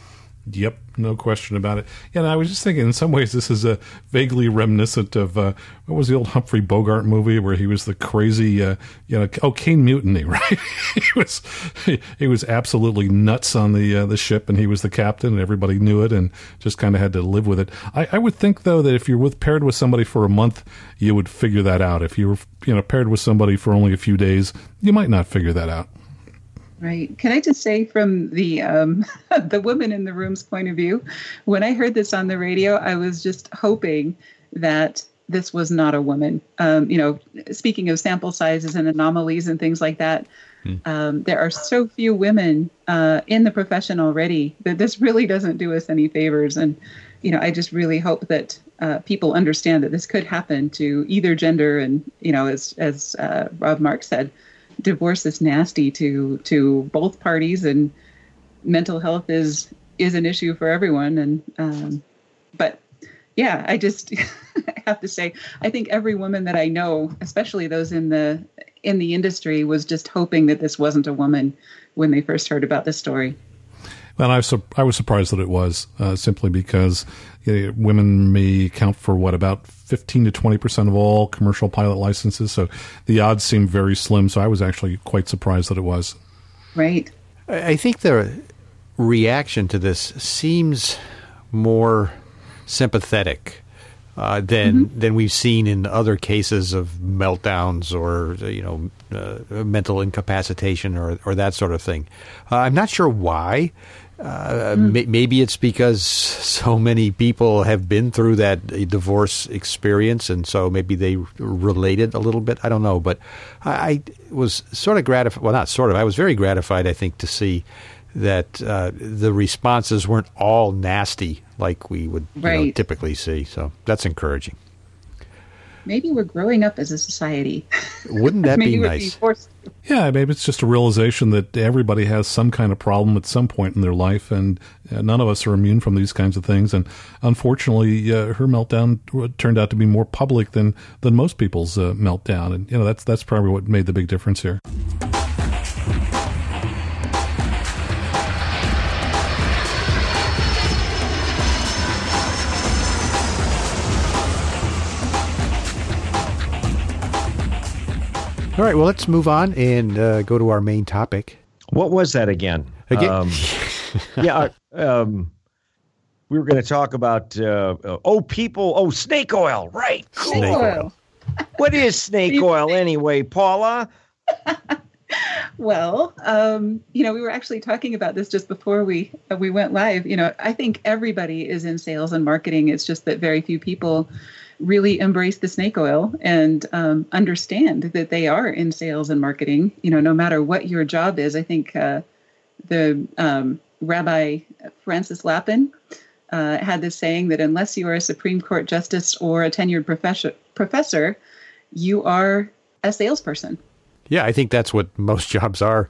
Yep, no question about it. Yeah, and I was just thinking, in some ways, this is a vaguely reminiscent of uh, what was the old Humphrey Bogart movie where he was the crazy, uh, you know, oh, Cane Mutiny, right? he was he, he was absolutely nuts on the uh, the ship, and he was the captain, and everybody knew it, and just kind of had to live with it. I, I would think, though, that if you're with paired with somebody for a month, you would figure that out. If you were, you know, paired with somebody for only a few days, you might not figure that out. Right. Can I just say, from the um, the woman in the room's point of view, when I heard this on the radio, I was just hoping that this was not a woman. Um, you know, speaking of sample sizes and anomalies and things like that, hmm. um, there are so few women uh, in the profession already that this really doesn't do us any favors. And, you know, I just really hope that uh, people understand that this could happen to either gender. And, you know, as as uh, Rob Marks said, divorce is nasty to to both parties, and mental health is is an issue for everyone. And um, but yeah, I just have to say, I think every woman that I know, especially those in the in the industry, was just hoping that this wasn't a woman when they first heard about this story. And I was I was surprised that it was, uh, simply because you know, women may account for what, about fifteen to twenty percent of all commercial pilot licenses. So the odds seem very slim. So I was actually quite surprised that it was. Right. I think the reaction to this seems more sympathetic uh, than mm-hmm. than we've seen in other cases of meltdowns or you know uh, mental incapacitation or or that sort of thing. Uh, I'm not sure why. Uh, mm. may, maybe it's because so many people have been through that divorce experience, and so maybe they related a little bit. I don't know, but I, I was sort of gratified. Well, not sort of. I was very gratified, I think, to see that uh, the responses weren't all nasty like we would you right. know, typically see. So that's encouraging. Maybe we're growing up as a society. Wouldn't that maybe be we'd nice? Be forced to. Yeah, maybe it's just a realization that everybody has some kind of problem at some point in their life, and uh, none of us are immune from these kinds of things. And unfortunately, uh, her meltdown turned out to be more public than than most people's uh, meltdown, and you know that's that's probably what made the big difference here. All right, well, let's move on and uh, go to our main topic. What was that again? Again? Um, yeah, um, we were going to talk about, uh, uh, oh, people, oh, snake oil, right. Cool. Snake oil. What is snake oil anyway, Paula? Well, um, you know, we were actually talking about this just before we uh, we went live. You know, I think everybody is in sales and marketing. It's just that very few people really embrace the snake oil and um, understand that they are in sales and marketing. You know, no matter what your job is. I think uh, the um, Rabbi Francis Lappin uh, had this saying that unless you are a Supreme Court justice or a tenured professor, professor, you are a salesperson. Yeah, I think that's what most jobs are,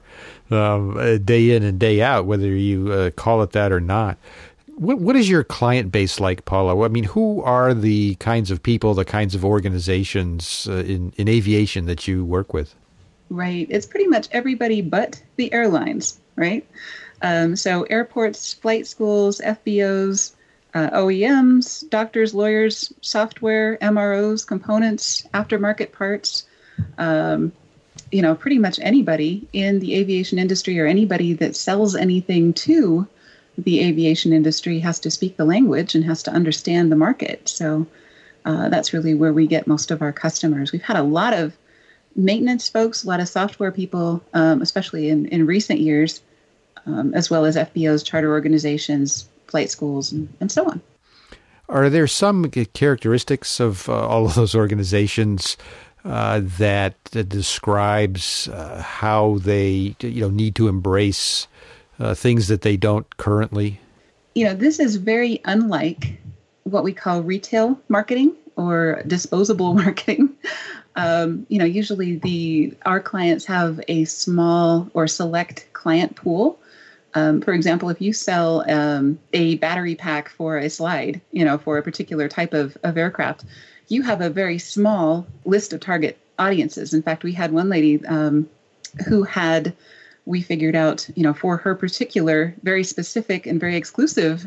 um, day in and day out, whether you uh, call it that or not. What What is your client base like, Paula? I mean, who are the kinds of people, the kinds of organizations uh, in, in aviation that you work with? Right. It's pretty much everybody but the airlines, right? Um, so airports, flight schools, F B Os, uh, O E Ms, doctors, lawyers, software, M R Os, components, aftermarket parts, um, you know, pretty much anybody in the aviation industry or anybody that sells anything to the aviation industry has to speak the language and has to understand the market. So uh, that's really where we get most of our customers. We've had a lot of maintenance folks, a lot of software people, um, especially in, in recent years, um, as well as F B Os, charter organizations, flight schools, and, and so on. Are there some characteristics of uh, all of those organizations uh, that uh, describes uh, how they, you know, need to embrace uh, things that they don't currently? You know, this is very unlike what we call retail marketing or disposable marketing. Um, you know, usually the our clients have a small or select client pool. Um, for example, if you sell um, a battery pack for a slide, you know, for a particular type of, of aircraft, you have a very small list of target audiences. In fact, we had one lady um, who had, we figured out, you know, for her particular, very specific and very exclusive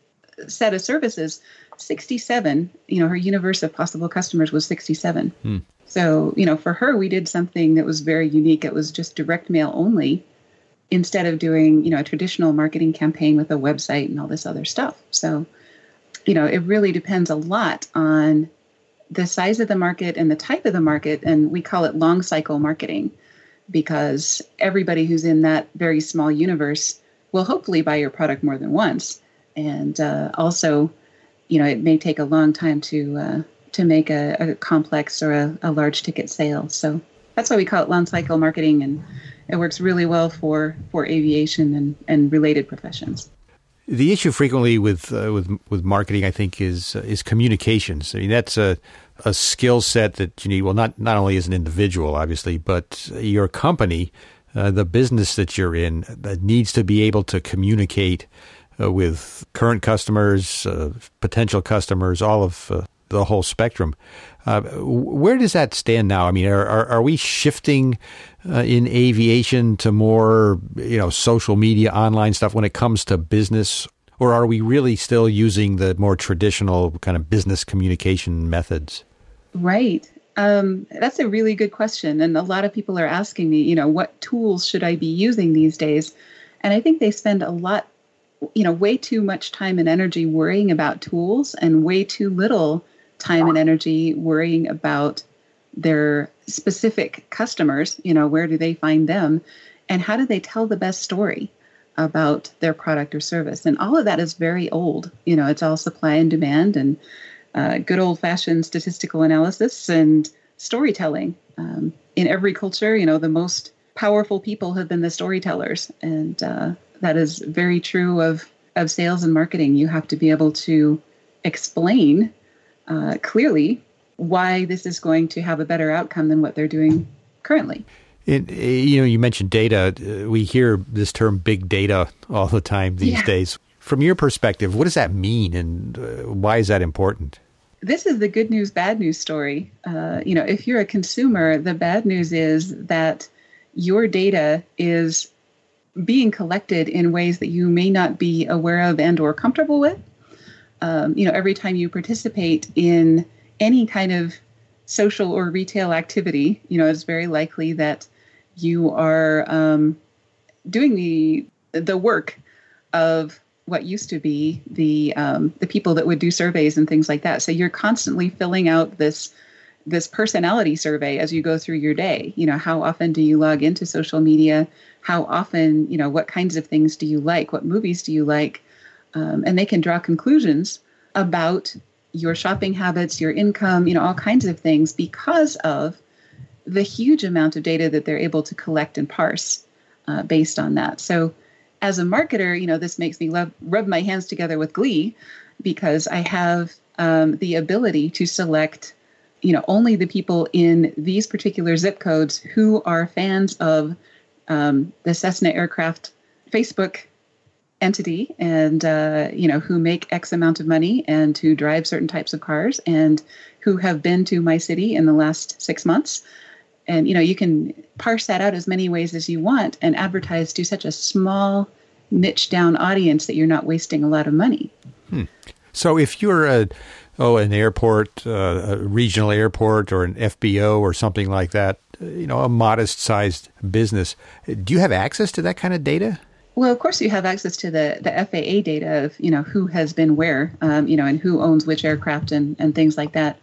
set of services, sixty-seven, you know, her universe of possible customers was sixty-seven. Hmm. So, you know, for her, we did something that was very unique. It was just direct mail only, instead of doing, you know, a traditional marketing campaign with a website and all this other stuff. So, you know, it really depends a lot on the size of the market and the type of the market. And we call it long cycle marketing because everybody who's in that very small universe will hopefully buy your product more than once. And uh, also, you know, it may take a long time to uh, to make a, a complex or a, a large ticket sale. So that's why we call it long cycle marketing, and it works really well for, for aviation and, and related professions. The issue frequently with uh, with with marketing, I think, is uh, is communications. I mean, that's a a skill set that you need. Well, not not only as an individual, obviously, but your company, uh, the business that you're in, that needs to be able to communicate uh, with current customers, uh, potential customers, all of uh, the whole spectrum. Uh, where does that stand now? I mean, are are, are we shifting uh, in aviation to more, you know, social media, online stuff when it comes to business, or are we really still using the more traditional kind of business communication methods? Right. Um, that's a really good question, and a lot of people are asking me, you know, what tools should I be using these days? And I think they spend a lot, you know, way too much time and energy worrying about tools, and way too little time and energy worrying about their specific customers. You know, where do they find them, and how do they tell the best story about their product or service? And all of that is very old. You know, it's all supply and demand and uh, good old-fashioned statistical analysis and storytelling. Um, in every culture, you know, the most powerful people have been the storytellers, and uh, that is very true of of sales and marketing. You have to be able to explain Uh, clearly why this is going to have a better outcome than what they're doing currently. It, you know, you mentioned data. We hear this term big data all the time these yeah. days. From your perspective, what does that mean, and uh, why is that important? This is the good news, bad news story. Uh, you know, if you're a consumer, the bad news is that your data is being collected in ways that you may not be aware of and or comfortable with. Um, you know, every time you participate in any kind of social or retail activity, you know, it's very likely that you are um, doing the the work of what used to be the um, the people that would do surveys and things like that. So you're constantly filling out this this personality survey as you go through your day. You know, how often do you log into social media? How often, you know, what kinds of things do you like? What movies do you like? Um, and they can draw conclusions about your shopping habits, your income, you know, all kinds of things because of the huge amount of data that they're able to collect and parse uh, based on that. So as a marketer, you know, this makes me love, rub my hands together with glee, because I have um, the ability to select, you know, only the people in these particular zip codes who are fans of um, the Cessna Aircraft Facebook entity, and uh, you know, who make X amount of money and who drive certain types of cars and who have been to my city in the last six months. And, you know, you can parse that out as many ways as you want and advertise to such a small niche down audience that you're not wasting a lot of money. Hmm. So if you're a, oh, an airport, uh, a regional airport or an F B O or something like that, you know, a modest sized business, do you have access to that kind of data? Well, of course, you have access to the, the F A A data of, you know, who has been where, um, you know, and who owns which aircraft and, and things like that.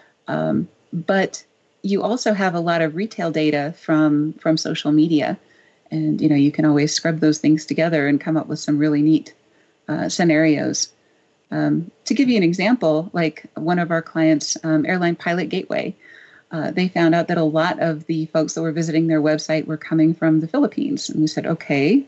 Um, but you also have a lot of retail data from from social media. And, you know, you can always scrub those things together and come up with some really neat uh, scenarios. Um, to give you an example, like one of our clients, um, Airline Pilot Gateway, uh, they found out that a lot of the folks that were visiting their website were coming from the Philippines. And we said, okay,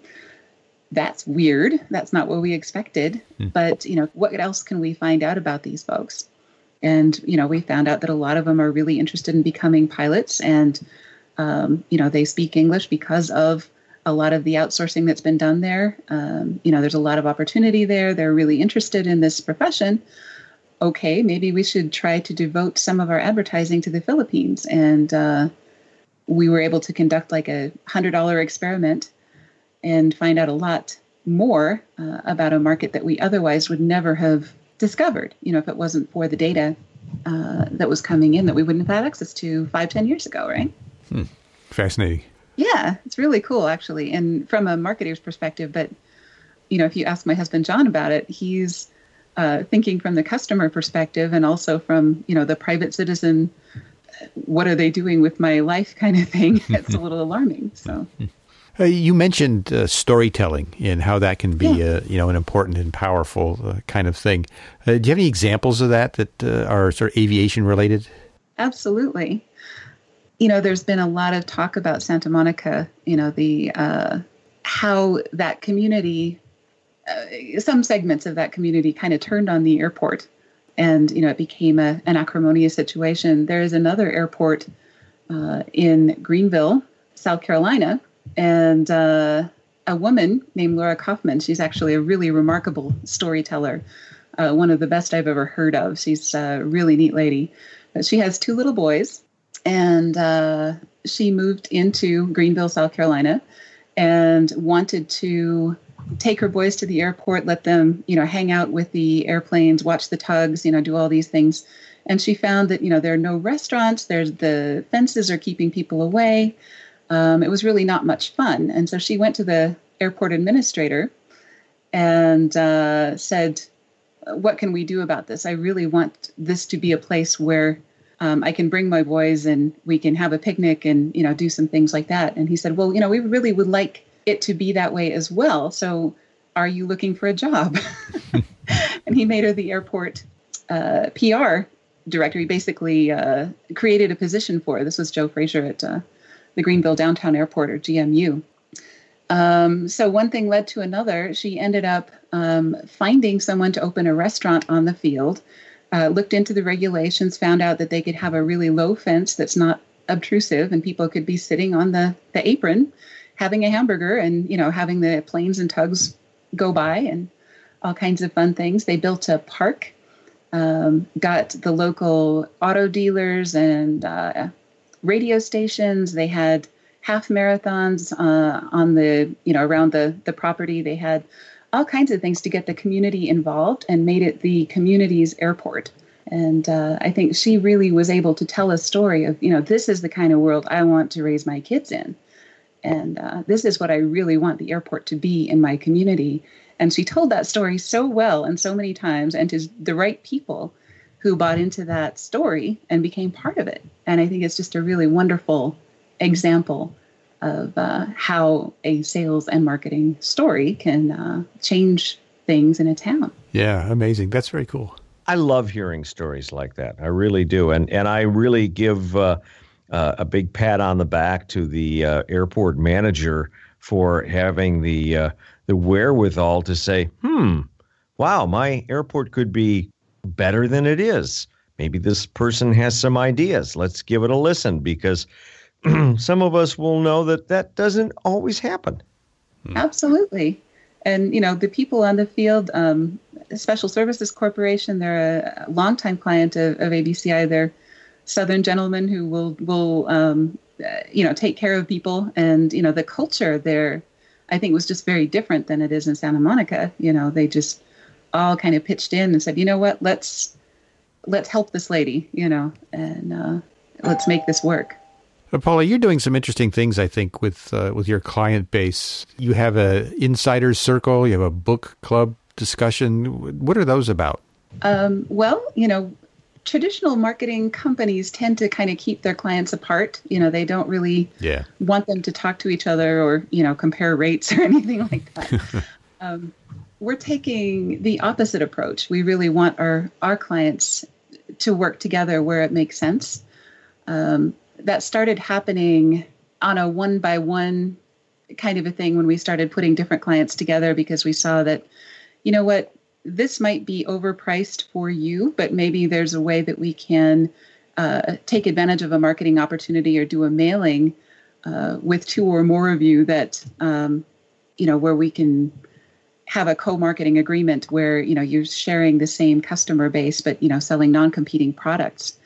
that's weird. That's not what we expected. Hmm. But, you know, what else can we find out about these folks? And, you know, we found out that a lot of them are really interested in becoming pilots. And, um, you know, they speak English because of a lot of the outsourcing that's been done there. Um, you know, there's a lot of opportunity there. They're really interested in this profession. Okay, maybe we should try to devote some of our advertising to the Philippines. And uh, we were able to conduct like a one hundred dollars experiment and find out a lot more uh, about a market that we otherwise would never have discovered, you know, if it wasn't for the data uh, that was coming in that we wouldn't have had access to five, ten years ago, right? Hmm. Fascinating. Yeah, it's really cool, actually. And from a marketer's perspective, but, you know, if you ask my husband, John, about it, he's uh, thinking from the customer perspective and also from, you know, the private citizen, what are they doing with my life kind of thing. It's a little alarming, so... Uh, you mentioned uh, storytelling and how that can be, yeah. uh, you know, an important and powerful uh, kind of thing. Uh, do you have any examples of that that uh, are sort of aviation related? Absolutely. You know, there's been a lot of talk about Santa Monica, you know, the uh, how that community, uh, some segments of that community kind of turned on the airport and, you know, it became a, an acrimonious situation. There is another airport uh, in Greenville, South Carolina, and uh, a woman named Laura Kaufman. She's actually a really remarkable storyteller, uh, one of the best I've ever heard of. She's a really neat lady. But she has two little boys, and uh, she moved into Greenville, South Carolina, and wanted to take her boys to the airport, let them, you know, hang out with the airplanes, watch the tugs, you know, do all these things. And she found that, you know, there are no restaurants. There's the fences are keeping people away. Um, it was really not much fun. And so she went to the airport administrator and uh, said, what can we do about this? I really want this to be a place where um, I can bring my boys and we can have a picnic and, you know, do some things like that. And he said, well, you know, we really would like it to be that way as well. So are you looking for a job? And he made her the airport uh, P R director. He basically uh, created a position for her. This was Joe Frazier at uh, the Greenville Downtown Airport, or G M U. Um, so one thing led to another. She ended up um, finding someone to open a restaurant on the field, uh, looked into the regulations, found out that they could have a really low fence that's not obtrusive, and people could be sitting on the, the apron having a hamburger and, you know, having the planes and tugs go by and all kinds of fun things. They built a park, um, got the local auto dealers and uh, radio stations. They had half marathons uh, on the, you know, around the, the property. They had all kinds of things to get the community involved and made it the community's airport. And uh, I think she really was able to tell a story of, you know, this is the kind of world I want to raise my kids in. And uh, this is what I really want the airport to be in my community. And she told that story so well and so many times, and to the right people who bought into that story and became part of it. And I think it's just a really wonderful example of uh, how a sales and marketing story can uh, change things in a town. Yeah, amazing. That's very cool. I love hearing stories like that. I really do. And and I really give uh, uh, a big pat on the back to the uh, airport manager for having the uh, the wherewithal to say, hmm, wow, my airport could be better than it is. Maybe this person has some ideas. Let's give it a listen, because some of us will know that that doesn't always happen. Absolutely. And, you know, the people on the field, um, Special Services Corporation, they're a longtime client of, of A B C I. They're Southern gentlemen who will, will um, uh, you know, take care of people. And, you know, the culture there, I think, was just very different than it is in Santa Monica. You know, they just all kind of pitched in and said, you know what, let's let's help this lady, you know, and uh, let's make this work. But Paula, you're doing some interesting things, I think, with uh, with your client base. You have a insiders circle, you have a book club discussion. What are those about? Um, well, you know, traditional marketing companies tend to kind of keep their clients apart. You know, they don't really yeah. want them to talk to each other or, you know, compare rates or anything like that. um, we're taking the opposite approach. We really want our, our clients to work together where it makes sense. Um, that started happening on a one-by-one kind of a thing when we started putting different clients together, because we saw that, you know what, this might be overpriced for you, but maybe there's a way that we can uh, take advantage of a marketing opportunity or do a mailing uh, with two or more of you that, um, you know, where we can have a co-marketing agreement where, you know, you're sharing the same customer base, but, you know, selling non-competing products.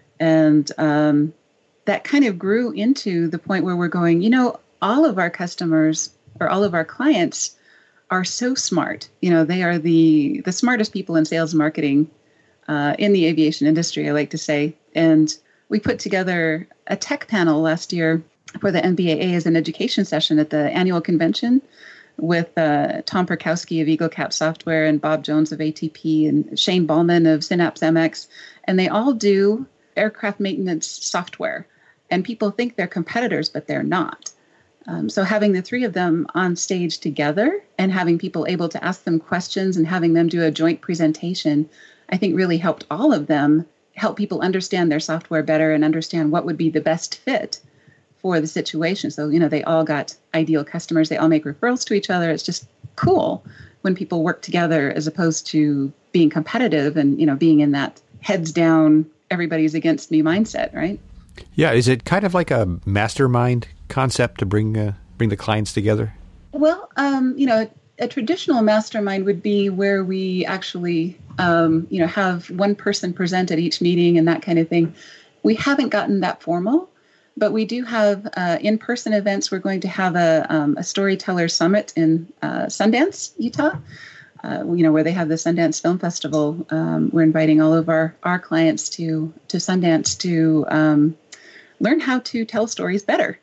And um, that kind of grew into the point where we're going, you know, all of our customers or all of our clients are so smart. You know, they are the the smartest people in sales and marketing uh, in the aviation industry, I like to say. And we put together a tech panel last year for the N B A A as an education session at the annual convention with uh, Tom Perkowski of EagleCap Software and Bob Jones of A T P and Shane Ballman of Synapse M X. And they all do aircraft maintenance software. And people think they're competitors, but they're not. Um, so having the three of them on stage together and having people able to ask them questions and having them do a joint presentation, I think really helped all of them help people understand their software better and understand what would be the best fit for the situation. So, you know, they all got ideal customers. They all make referrals to each other. It's just cool when people work together as opposed to being competitive and, you know, being in that heads down, everybody's against me mindset, right? Yeah. Is it kind of like a mastermind concept to bring uh, bring the clients together? Well, um, you know, a traditional mastermind would be where we actually, um, you know, have one person present at each meeting and that kind of thing. We haven't gotten that formal, but we do have uh, in-person events. We're going to have a, um, a storyteller summit in uh, Sundance, Utah, uh, you know, where they have the Sundance Film Festival. Um, we're inviting all of our, our clients to, to Sundance to um, learn how to tell stories better.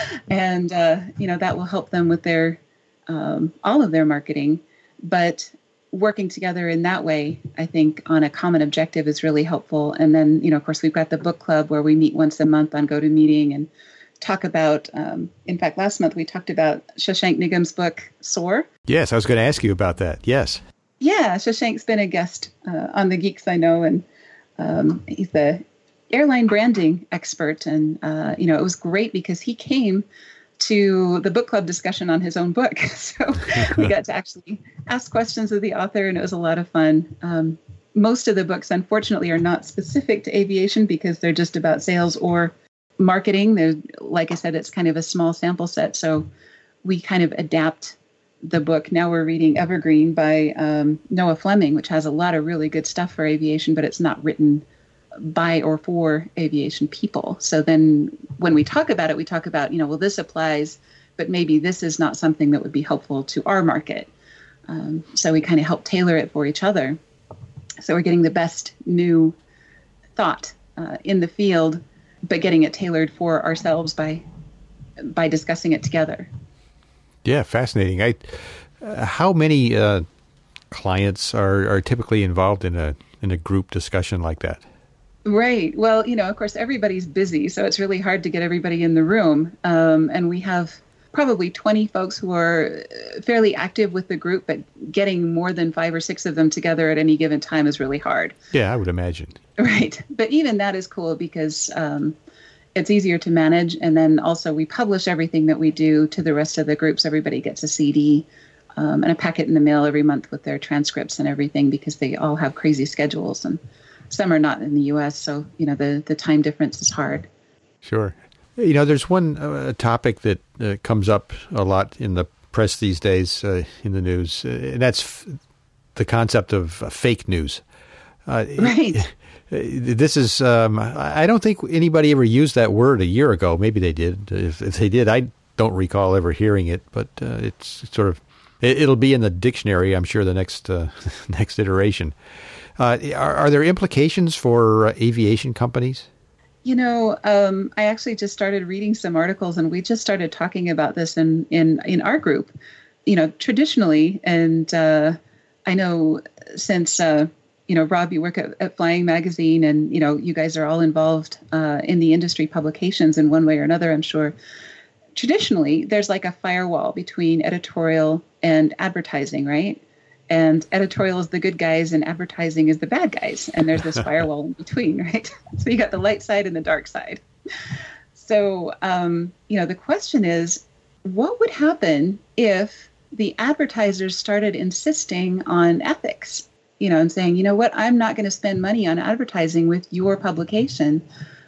and, uh, you know, that will help them with their, um, all of their marketing. But working together in that way, I think, on a common objective is really helpful. And then, you know, of course, we've got the book club where we meet once a month on GoToMeeting and talk about, um, in fact, last month we talked about Shashank Nigam's book, Soar. Yes, I was going to ask you about that. Yes. Yeah, Shashank's been a guest uh, on the Geeks I Know, and um, he's the airline branding expert. And, uh, you know, it was great because he came to the book club discussion on his own book. So we got to actually ask questions of the author, and it was a lot of fun. Um, most of the books, unfortunately, are not specific to aviation because they're just about sales or marketing. They're, like I said, it's kind of a small sample set. So we kind of adapt the book. Now we're reading Evergreen by um, Noah Fleming, which has a lot of really good stuff for aviation, but it's not written by or for aviation people. So then when we talk about it, we talk about, you know, well, this applies, but maybe this is not something that would be helpful to our market. Um, so we kind of help tailor it for each other. So we're getting the best new thought uh, in the field, but getting it tailored for ourselves by by discussing it together. Yeah, fascinating. I, uh, how many uh, clients are, are typically involved in a in a group discussion like that? Right. Well, you know, of course, everybody's busy, so it's really hard to get everybody in the room. Um, and we have probably twenty folks who are fairly active with the group, but getting more than five or six of them together at any given time is really hard. Yeah, I would imagine. Right. But even that is cool because um, it's easier to manage. And then also we publish everything that we do to the rest of the groups. Everybody gets a C D Um, and I pack it in the mail every month with their transcripts and everything because they all have crazy schedules and some are not in the U S. So, you know, the, the time difference is hard. Sure. You know, there's one uh, topic that uh, comes up a lot in the press these days uh, in the news, uh, and that's f- the concept of uh, fake news. Uh, right. This is, um, I don't think anybody ever used that word a year ago. Maybe they did. If, if they did, I don't recall ever hearing it, but uh, it's sort of, it, it'll be in the dictionary, I'm sure, the next uh, next iteration. Uh, are, are there implications for uh, aviation companies? You know, um, I actually just started reading some articles, and we just started talking about this in, in, in our group. You know, traditionally, and uh, I know since, uh, you know, Rob, you work at, at Flying Magazine, and, you know, you guys are all involved uh, in the industry publications in one way or another, I'm sure. Traditionally, there's like a firewall between editorial and advertising, right? And editorial is the good guys and advertising is the bad guys. And there's this firewall in between, right? So you got the light side and the dark side. So, um, you know, the question is, what would happen if the advertisers started insisting on ethics, you know, and saying, you know what, I'm not going to spend money on advertising with your publication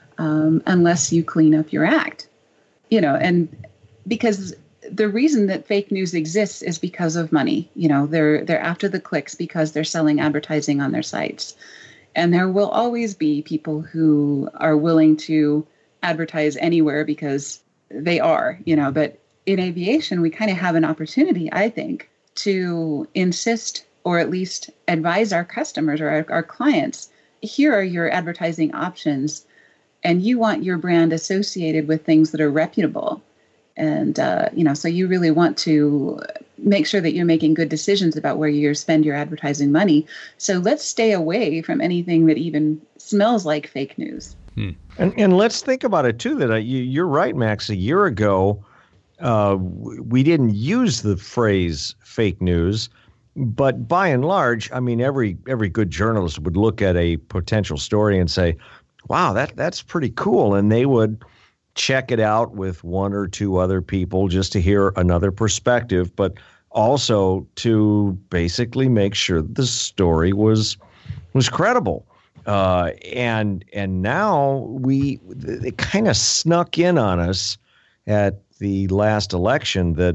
um, unless you clean up your act, you know, and because the reason that fake news exists is because of money. You know, they're they're after the clicks because they're selling advertising on their sites. And there will always be people who are willing to advertise anywhere because they are, you know, but in aviation, we kind of have an opportunity, I think, to insist or at least advise our customers or our, our clients, here are your advertising options, and you want your brand associated with things that are reputable. And, uh, you know, so you really want to make sure that you're making good decisions about where you spend your advertising money. So let's stay away from anything that even smells like fake news. Hmm. And and let's think about it, too, that uh, you, you're right, Max. A year ago, uh, we didn't use the phrase fake news. But by and large, I mean, every every good journalist would look at a potential story and say, wow, that that's pretty cool. And they would check it out with one or two other people just to hear another perspective, but also to basically make sure the story was was credible. Uh, and and now we it kind of snuck in on us at the last election that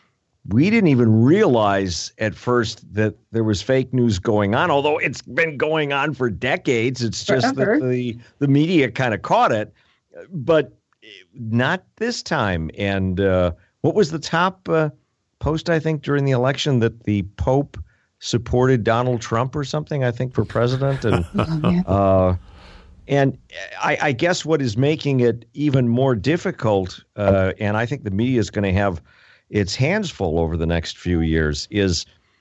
we didn't even realize at first that there was fake news going on, although it's been going on for decades. It's just Forever. that the the media kind of caught it, but not this time. And uh, what was the top uh, post, I think, during the election, that the Pope supported Donald Trump or something, I think, for president? And uh, and I, I guess what is making it even more difficult, uh, and I think the media is going to have its hands full over the next few years, is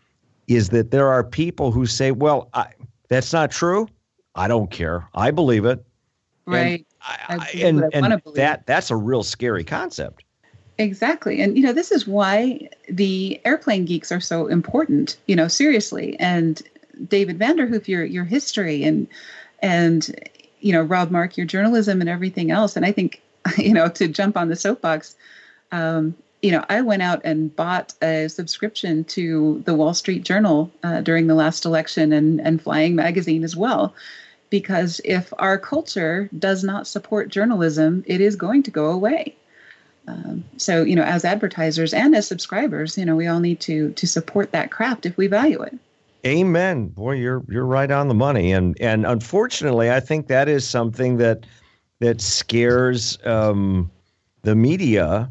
is that there are people who say, well, I, that's not true. I don't care. I believe it. Right. And I, I and, believe what I and wanna believe. that that's a real scary concept. Exactly. And, you know, this is why the airplane geeks are so important, you know, seriously. And David Vanderhoof, your your history, and, and you know, Rob Mark, your journalism and everything else. And I think, you know, to jump on the soapbox, um, you know, I went out and bought a subscription to the Wall Street Journal uh, during the last election, and, and Flying Magazine as well. Because if our culture does not support journalism, it is going to go away. Um, so, you know, as advertisers and as subscribers, you know, we all need to to support that craft if we value it. Amen. Boy, you're you're right on the money. And and unfortunately, I think that is something that that scares um, the media,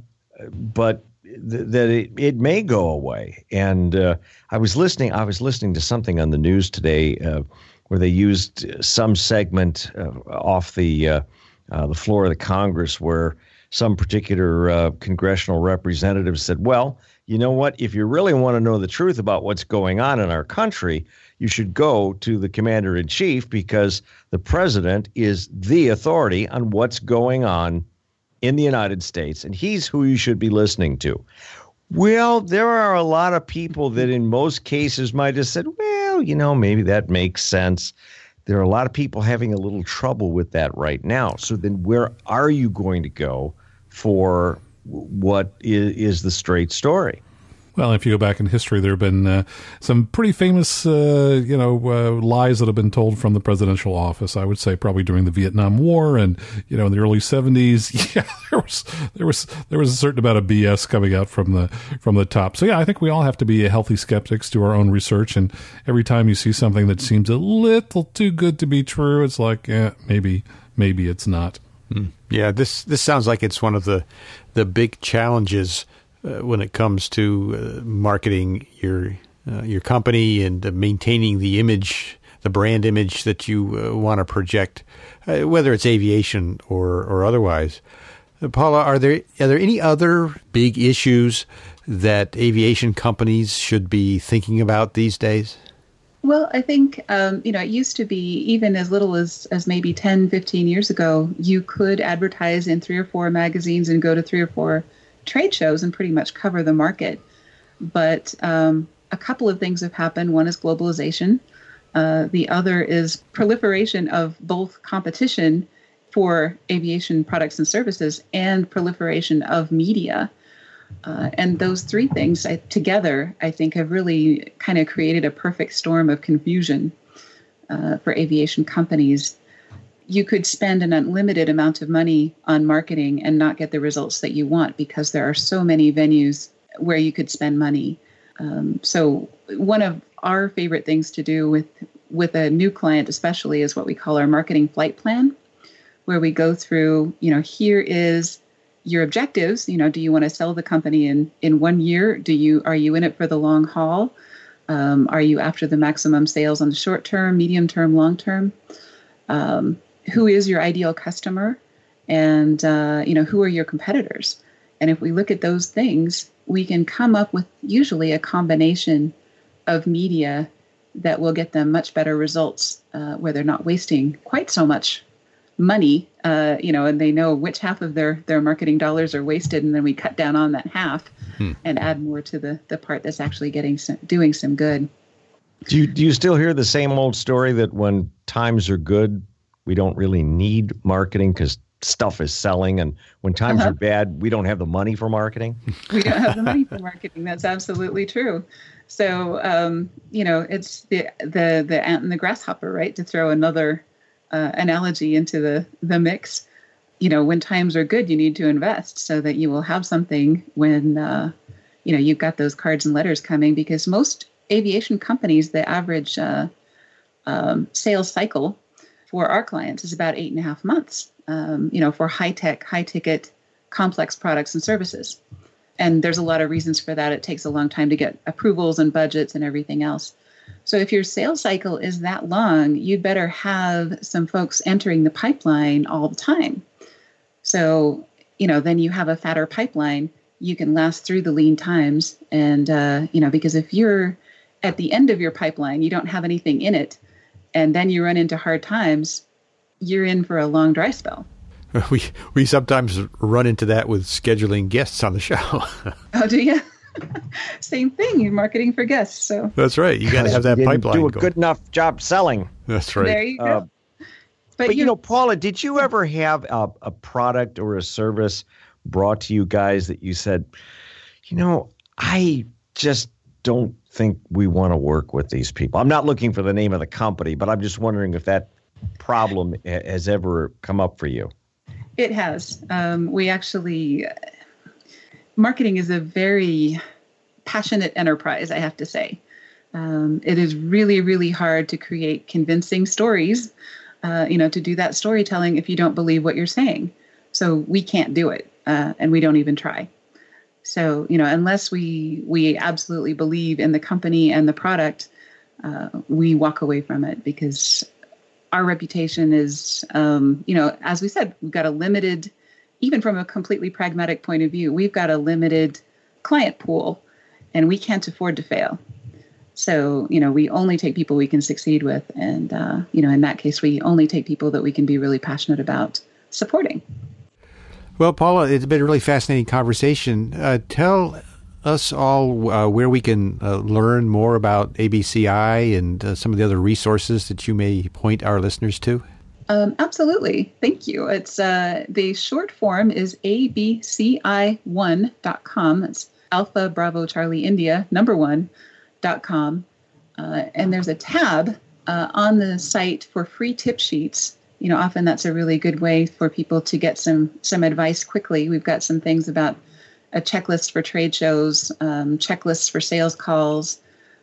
but th- that it, it may go away. And uh, I was listening. I was listening to something on the news today uh, where they used some segment uh, off the uh, uh, the floor of the Congress where some particular uh, congressional representative said, well, you know what? If you really want to know the truth about what's going on in our country, you should go to the commander in chief, because the president is the authority on what's going on in the United States, and he's who you should be listening to. Well, there are a lot of people that in most cases might have said, well, you know, maybe that makes sense. There are a lot of people having a little trouble with that right now. So then where are you going to go for what is, is the straight story? Well, if you go back in history, there have been uh, some pretty famous, uh, you know, uh, lies that have been told from the presidential office. I would say probably during the Vietnam War and, you know, in the early seventies. Yeah, there was there was there was a certain amount of B S coming out from the from the top. So yeah, I think we all have to be healthy skeptics, do our own research, and every time you see something that seems a little too good to be true, it's like, eh, maybe maybe it's not. Mm. Yeah, this this sounds like it's one of the the big challenges Uh, when it comes to uh, marketing your uh, your company and uh, maintaining the image, the brand image that you uh, want to project, uh, whether it's aviation or or otherwise. Uh, Paula, are there are there any other big issues that aviation companies should be thinking about these days? Well, I think, um, you know, it used to be even as little as, as maybe ten, fifteen years ago, you could advertise in three or four magazines and go to three or four trade shows and pretty much cover the market. But um, a couple of things have happened. One is globalization. Uh, the other is proliferation of both competition for aviation products and services and proliferation of media. Uh, and those three things I, together, I think, have really kind of created a perfect storm of confusion uh, for aviation companies. You could spend an unlimited amount of money on marketing and not get the results that you want because there are so many venues where you could spend money. Um, so one of our favorite things to do with, with a new client especially is what we call our marketing flight plan, where we go through, you know, here is your objectives. You know, do you want to sell the company in, in one year? Do you, are you in it for the long haul? Um, are you after the maximum sales on the short term, medium term, long term? Um, who is your ideal customer? And, uh, you know, who are your competitors? And if we look at those things, we can come up with usually a combination of media that will get them much better results uh, where they're not wasting quite so much money, uh, you know, and they know which half of their, their marketing dollars are wasted. And then we cut down on that half hmm. and add more to the, the part that's actually getting some, doing some good. Do you, do you still hear the same old story that when times are good, we don't really need marketing because stuff is selling, and when times uh-huh. are bad, we don't have the money for marketing? We don't have the money for marketing. That's absolutely true. So, um, you know, it's the, the, the ant and the grasshopper, right? To throw another uh, analogy into the, the mix. You know, when times are good, you need to invest so that you will have something when, uh, you know, you've got those cards and letters coming, because most aviation companies, the average uh, um, sales cycle for our clients is about eight and a half months, um, you know, for high-tech, high-ticket, complex products and services. And there's a lot of reasons for that. It takes a long time to get approvals and budgets and everything else. So if your sales cycle is that long, you'd better have some folks entering the pipeline all the time. So, you know, then you have a fatter pipeline. You can last through the lean times. And, uh, you know, because if you're at the end of your pipeline, you don't have anything in it, and then you run into hard times, you're in for a long dry spell. We we sometimes run into that with scheduling guests on the show. Oh, do you? Same thing. You're marketing for guests. So that's right. You got to have that you pipeline. Do a going. good enough job selling. That's right. There you go. Uh, but, but you know, Paula, did you ever have a, a product or a service brought to you guys that you said, you know, I just don't think we want to work with these people? I'm not looking for the name of the company, but I'm just wondering if that problem has ever come up for you. It has. Um, we actually, marketing is a very passionate enterprise, I have to say. Um, it is really, really hard to create convincing stories, uh, you know, to do that storytelling if you don't believe what you're saying. So we can't do it, uh, and we don't even try. So, you know, unless we we absolutely believe in the company and the product, uh, we walk away from it, because our reputation is, um, you know, as we said, we've got a limited, even from a completely pragmatic point of view, we've got a limited client pool, and we can't afford to fail. So, you know, we only take people we can succeed with. And, uh, you know, in that case, we only take people that we can be really passionate about supporting. Well, Paula, it's been a really fascinating conversation. Uh, tell us all uh, where we can uh, learn more about A B C I and uh, some of the other resources that you may point our listeners to. Um, absolutely. Thank you. It's uh, the short form is A B C I one dot com. It's Alpha Bravo Charlie India, number one, dot com. Uh, and there's a tab uh, on the site for free tip sheets. You know, often that's a really good way for people to get some some advice quickly. We've got some things about a checklist for trade shows, um, checklists for sales calls,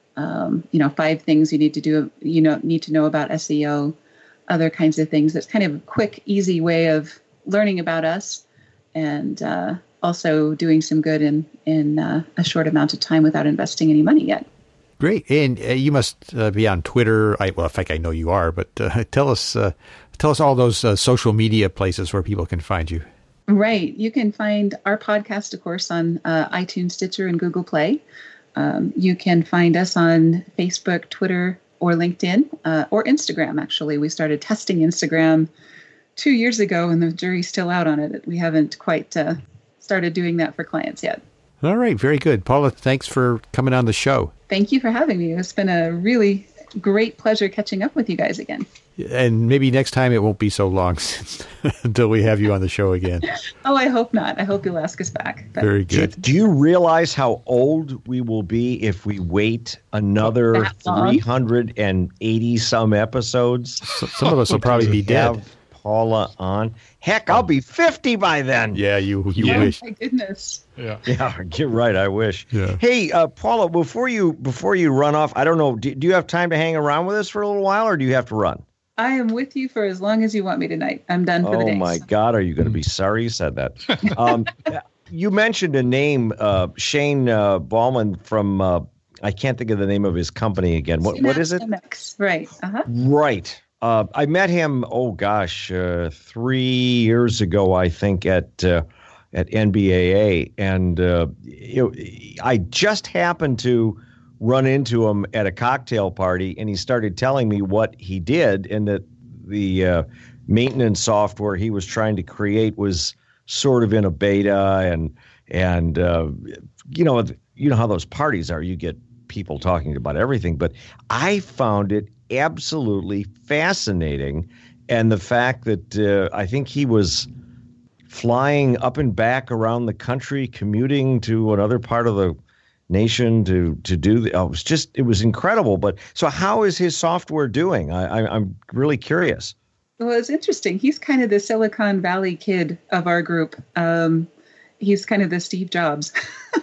um, you know, five things you need to do, you know, need to know about S E O, other kinds of things. It's kind of a quick, easy way of learning about us and uh, also doing some good in, in uh, a short amount of time without investing any money yet. Great. And uh, you must uh, be on Twitter. I, well, in fact, I know you are, but uh, tell us uh, tell us all those uh, social media places where people can find you. Right. You can find our podcast, of course, on uh, iTunes, Stitcher, and Google Play. Um, you can find us on Facebook, Twitter, or LinkedIn, uh, or Instagram, actually. We started testing Instagram two years ago, and the jury's still out on it. We haven't quite uh, started doing that for clients yet. All right. Very good. Paula, thanks for coming on the show. Thank you for having me. It's been a really great pleasure catching up with you guys again. And maybe next time it won't be so long until we have you on the show again. Oh, I hope not. I hope you'll ask us back. But Very good. Do, do you realize how old we will be if we wait another three hundred eighty some episodes? So, some of us will probably be dead. Have Paula on. Heck, I'll be fifty by then. Yeah, you you Yeah. wish. Oh, my goodness. Yeah. Yeah, you're right. I wish. Yeah. Hey, uh, Paula, before you before you run off, I don't know. Do, do you have time to hang around with us for a little while, or do you have to run? I am with you for as long as you want me tonight. I'm done for the day. Oh my God, are you going to be sorry you said that? Um, you mentioned a name, uh, Shane uh, Ballman from. Uh, I can't think of the name of his company again. What what is it? M X. Right. Uh-huh. Right. Uh, I met him. Oh gosh, uh, three years ago, I think at uh, at N B A A, and uh, you know, I just happened to run into him at a cocktail party, and he started telling me what he did, and that the uh, maintenance software he was trying to create was sort of in a beta, and and uh, you know you know how those parties are. You get people talking about everything, but I found it absolutely fascinating, and the fact that uh, I think he was flying up and back around the country, commuting to another part of the nation to to do the, oh, it was just it was incredible. But so how is his software doing? I, I I'm really curious. Well, it's interesting. He's kind of the Silicon Valley kid of our group. Um, he's kind of the Steve Jobs.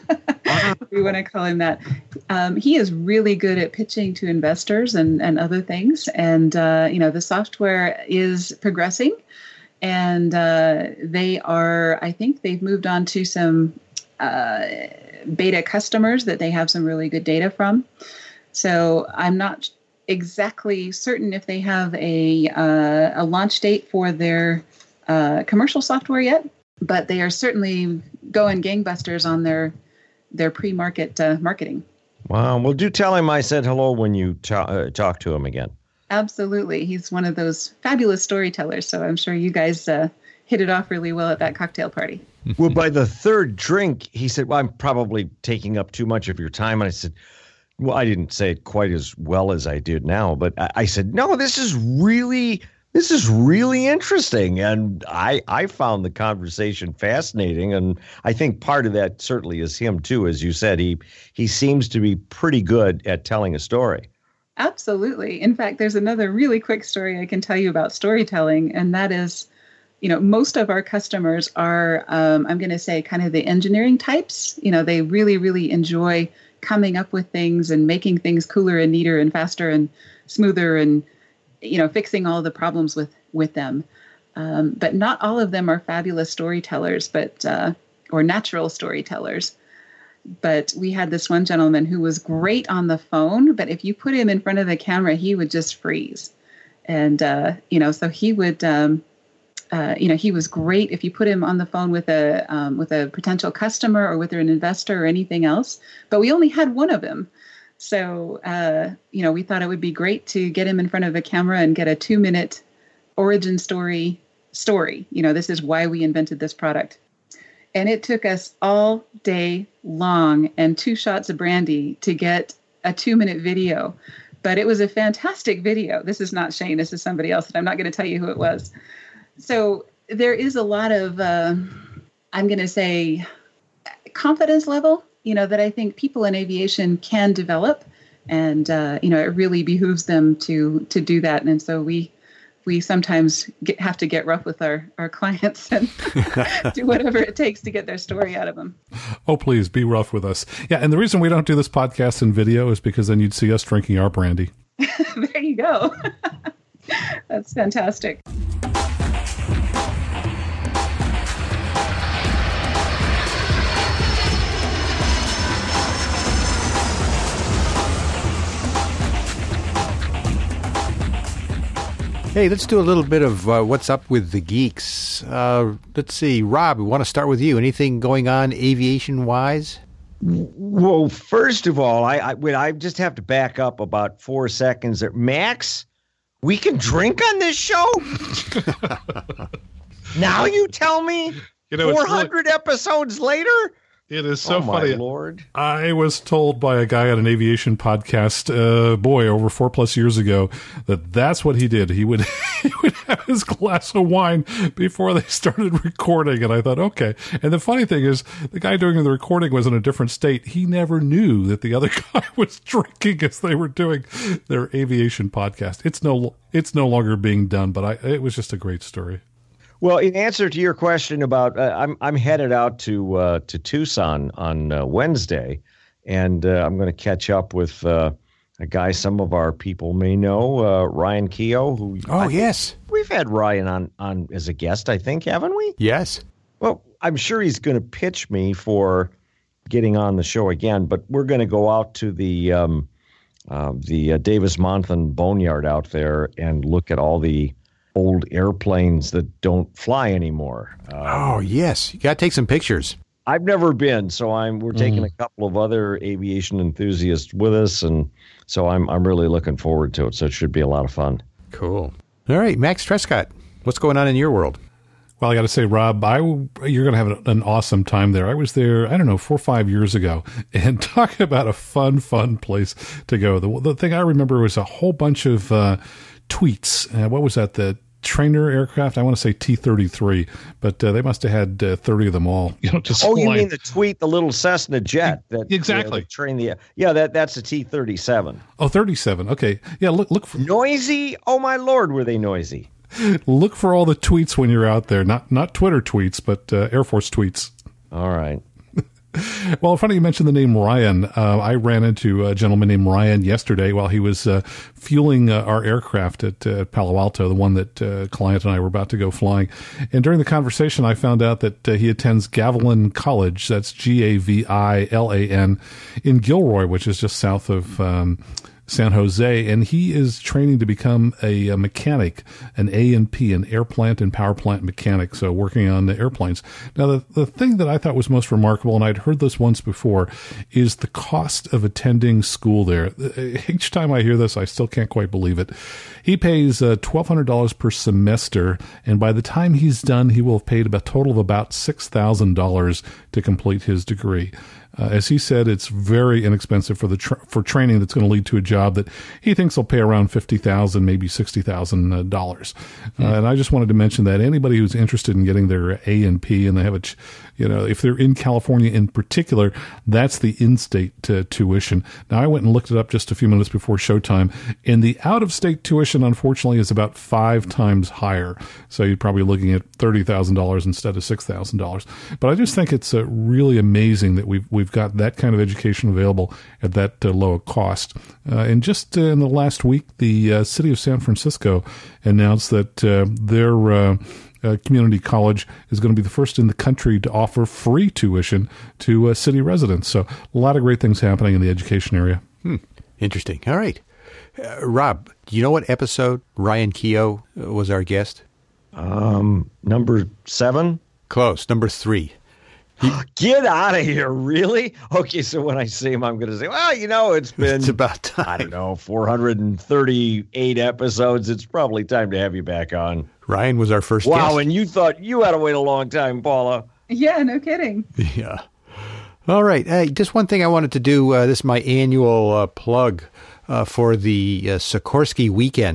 We want to call him that. Um, he is really good at pitching to investors and, and other things. And, uh, you know, the software is progressing, and uh, they are, I think they've moved on to some uh, beta customers that they have some really good data from. So I'm not exactly certain if they have a, uh, a launch date for their uh, commercial software yet, but they are certainly going gangbusters on their their pre-market uh, marketing. Wow. Well, do tell him I said hello when you ta- uh, talk to him again. Absolutely. He's one of those fabulous storytellers, so I'm sure you guys uh, hit it off really well at that cocktail party. Well, by the third drink, he said, well, I'm probably taking up too much of your time. And I said, well, I didn't say it quite as well as I did now, but I, I said, no, this is really... This is really interesting, and I, I found the conversation fascinating, and I think part of that certainly is him, too. As you said, he he seems to be pretty good at telling a story. Absolutely. In fact, there's another really quick story I can tell you about storytelling, and that is, you know, most of our customers are, um, I'm going to say, kind of the engineering types. You know, they really, really enjoy coming up with things and making things cooler and neater and faster and smoother and you know, fixing all the problems with, with them. Um, but not all of them are fabulous storytellers, but, uh, or natural storytellers. But we had this one gentleman who was great on the phone, but if you put him in front of the camera, he would just freeze. And, uh, you know, so he would, um, uh, you know, he was great if you put him on the phone with a, um, with a potential customer or with an investor or anything else, but we only had one of him. So, uh, you know, we thought it would be great to get him in front of a camera and get a two minute origin story story. You know, this is why we invented this product. And it took us all day long and two shots of brandy to get a two minute video. But it was a fantastic video. This is not Shane. This is somebody else. And I'm not going to tell you who it was. So there is a lot of, uh, I'm going to say, confidence level you know, that I think people in aviation can develop, and uh, you know, it really behooves them to to do that. And so we we sometimes get, have to get rough with our, our clients and do whatever it takes to get their story out of them. Oh, please be rough with us. Yeah, and the reason we don't do this podcast in video is because then you'd see us drinking our brandy. There you go. That's fantastic. Hey, let's do a little bit of uh, what's up with the geeks. Uh, let's see, Rob, we want to start with you. Anything going on aviation-wise? Well, first of all, I I, wait, I just have to back up about four seconds. There, Max, we can drink on this show? Now you tell me? You know, four hundred really, episodes later? It is so oh funny. My Lord. I was told by a guy on an aviation podcast, uh, boy, over four plus years ago, that that's what he did. He would he would have his glass of wine before they started recording. And I thought, okay. And the funny thing is, the guy doing the recording was in a different state. He never knew that the other guy was drinking as they were doing their aviation podcast. It's no, it's no longer being done, but I, it was just a great story. Well, in answer to your question about, uh, I'm I'm headed out to uh, to Tucson on uh, Wednesday, and uh, I'm going to catch up with uh, a guy some of our people may know, uh, Ryan Keogh. Who oh yes, we've had Ryan on on as a guest, I think, haven't we? Yes. Well, I'm sure he's going to pitch me for getting on the show again, but we're going to go out to the um, uh, the uh, Davis-Monthan Boneyard out there and look at all the old airplanes that don't fly anymore. Um, oh yes, you got to take some pictures. I've never been, so I'm we're taking mm. a couple of other aviation enthusiasts with us, and so I'm I'm really looking forward to it. So it should be a lot of fun. Cool. All right, Max Trescott, what's going on in your world? Well, I got to say, Rob, I, you're going to have an awesome time there. I was there, I don't know, four or five years ago, and talking about a fun, fun place to go. The, the thing I remember was a whole bunch of uh, tweets. Uh, what was that? The trainer aircraft? I want to say T thirty-three, but uh, they must have had uh, thirty of them all. You know, just oh, flying. You mean the tweet, the little Cessna jet that exactly you know, train the yeah that that's a T thirty-seven. Oh, thirty-seven. Okay, yeah. Look, look for noisy. Oh my Lord, were they noisy? Look for all the tweets when you're out there. Not not Twitter tweets, but uh, Air Force tweets. All right. Well, funny you mentioned the name Ryan. Uh, I ran into a gentleman named Ryan yesterday while he was uh, fueling uh, our aircraft at uh, Palo Alto, the one that uh, client and I were about to go flying. And during the conversation, I found out that uh, he attends Gavilan College. That's G A V I L A N in Gilroy, which is just south of um, San Jose, and he is training to become a, a mechanic, an A and P, an air plant and power plant mechanic, so working on the airplanes. Now, the, the thing that I thought was most remarkable, and I'd heard this once before, is the cost of attending school there. Each time I hear this, I still can't quite believe it. He pays uh, twelve hundred dollars per semester, and by the time he's done, he will have paid a total of about six thousand dollars to complete his degree. Uh, as he said, it's very inexpensive for the tra- for training that's going to lead to a job that he thinks will pay around fifty thousand dollars, maybe sixty thousand dollars. Uh, mm. And I just wanted to mention that anybody who's interested in getting their A and P, and they have a, ch- you know, if they're in California in particular, that's the in-state uh, tuition. Now, I went and looked it up just a few minutes before showtime, and the out-of-state tuition, unfortunately, is about five times higher. So you're probably looking at thirty thousand dollars instead of six thousand dollars. But I just think it's uh, really amazing that we've we've got that kind of education available at that uh, low cost. Uh, and just uh, in the last week, the uh, city of San Francisco announced that uh, their uh, uh, community college is going to be the first in the country to offer free tuition to uh, city residents. So a lot of great things happening in the education area. Hmm. Interesting. All right. Uh, Rob, do you know what episode Ryan Keogh was our guest? Um, number seven? Close. Number three. He, Get out of here, really? Okay, so when I see him, I'm going to say, well, you know, it's been, it's about time. I don't know, four hundred thirty-eight episodes. It's probably time to have you back on. Ryan was our first wow, guest. Wow, and you thought you had to wait a long time, Paula. Yeah, no kidding. Yeah. All right. Hey, just one thing I wanted to do. Uh, this is my annual uh, plug uh, for the uh, Sikorsky weekend.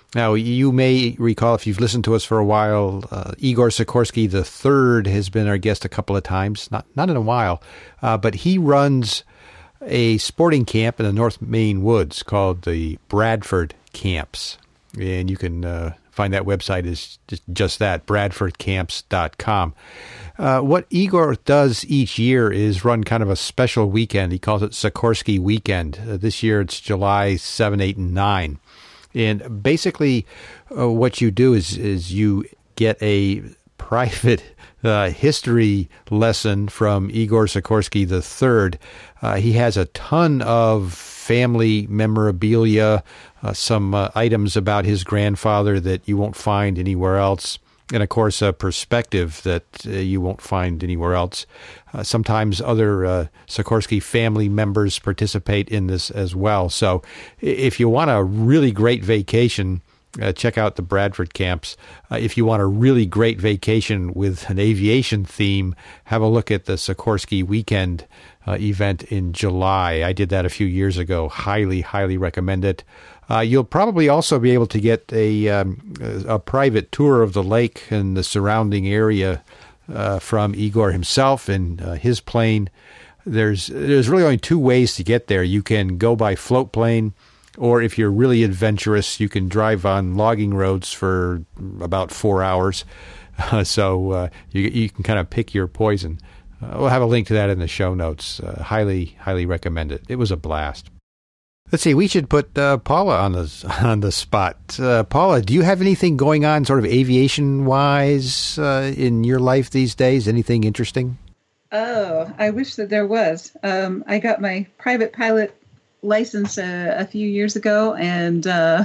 Now, you may recall, if you've listened to us for a while, uh, Igor Sikorsky the third has been our guest a couple of times, not not in a while, uh, but he runs a sporting camp in the North Maine woods called the Bradford Camps. And you can uh, find that website is just, just that, bradford camps dot com. Uh, what Igor does each year is run kind of a special weekend. He calls it Sikorsky Weekend. Uh, this year it's July seventh, eighth, and ninth. And basically, uh, what you do is is you get a private uh, history lesson from Igor Sikorsky the third. Uh, he has a ton of family memorabilia, uh, some uh, items about his grandfather that you won't find anywhere else, and of course a perspective that uh, you won't find anywhere else. Uh, sometimes other uh, Sikorsky family members participate in this as well. So if you want a really great vacation, uh, check out the Bradford Camps. Uh, if you want a really great vacation with an aviation theme, have a look at the Sikorsky Weekend uh, event in July. I did that a few years ago. Highly, highly recommend it. Uh, you'll probably also be able to get a, um, a private tour of the lake and the surrounding area Uh, from Igor himself and uh, his plane. There's there's really only two ways to get there. You can go by float plane, or if you're really adventurous, you can drive on logging roads for about four hours. Uh, so uh, you you can kind of pick your poison. Uh, we'll have a link to that in the show notes. Uh, highly, highly recommend it. It was a blast. Let's see. We should put uh, Paula on the on the spot. Uh, Paula, do you have anything going on, sort of aviation wise, uh, in your life these days? Anything interesting? Oh, I wish that there was. Um, I got my private pilot license uh, a few years ago, and uh,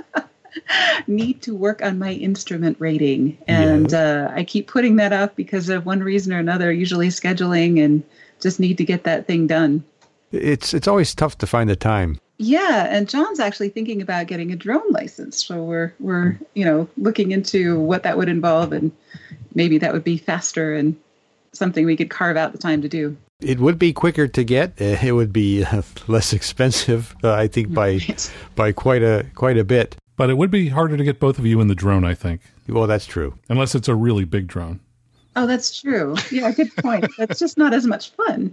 need to work on my instrument rating. And yeah. uh, I keep putting that off because of one reason or another, usually scheduling, and just need to get that thing done. It's it's always tough to find the time. Yeah, and John's actually thinking about getting a drone license. So we're we're you know looking into what that would involve, and maybe that would be faster and something we could carve out the time to do. It would be quicker to get. It would be uh, less expensive, uh, I think, by right. by quite a quite a bit. But it would be harder to get both of you in the drone, I think. Well, that's true. Unless it's a really big drone. Oh, that's true. Yeah, good point. That's just not as much fun.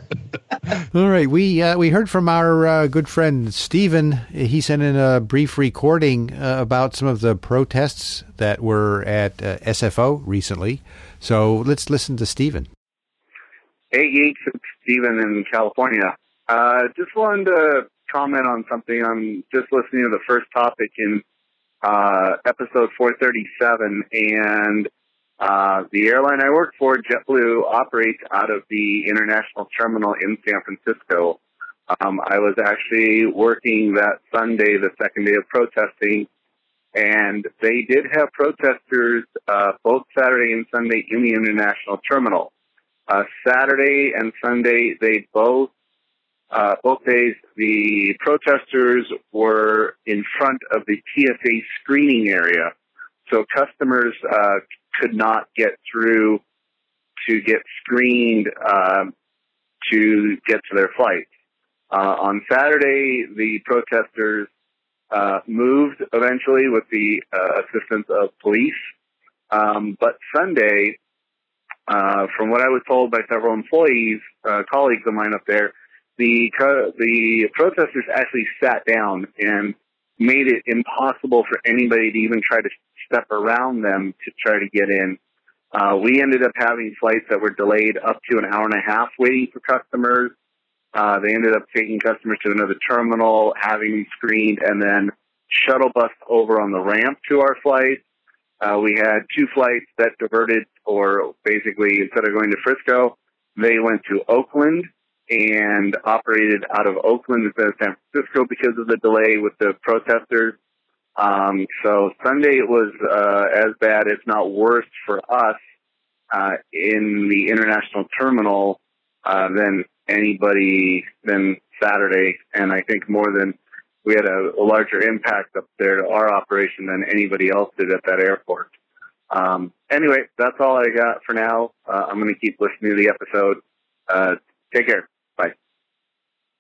All right. We uh, we heard from our uh, good friend Stephen. He sent in a brief recording uh, about some of the protests that were at uh, S F O recently. So let's listen to Stephen. Hey, Yates, it's Stephen in California. Uh, just wanted to comment on something. I'm just listening to the first topic in uh, episode four thirty-seven, and Uh, the airline I work for, JetBlue, operates out of the international terminal in San Francisco. Um, I was actually working that Sunday, the second day of protesting, and they did have protesters uh, both Saturday and Sunday in the international terminal. Uh, Saturday and Sunday, they both, uh, both days, the protesters were in front of the T S A screening area. So customers uh, could not get through to get screened um, to get to their flights. Uh, on Saturday, the protesters uh, moved eventually with the uh, assistance of police. Um, but Sunday, uh, from what I was told by several employees, uh, colleagues of mine up there, the the protesters actually sat down and made it impossible for anybody to even try to step around them to try to get in. Uh, we ended up having flights that were delayed up to an hour and a half waiting for customers. Uh, they ended up taking customers to another terminal, having them screened, and then shuttle bus over on the ramp to our flight. Uh, we had two flights that diverted, or basically instead of going to Frisco, they went to Oakland and operated out of Oakland instead of San Francisco because of the delay with the protesters. Um, so Sunday it was uh, as bad, if not worse, for us uh, in the international terminal uh, than anybody than Saturday, and I think more than we had a, a larger impact up there to our operation than anybody else did at that airport. Um, anyway, that's all I got for now. Uh, I'm going to keep listening to the episode. Uh, take care. Bye.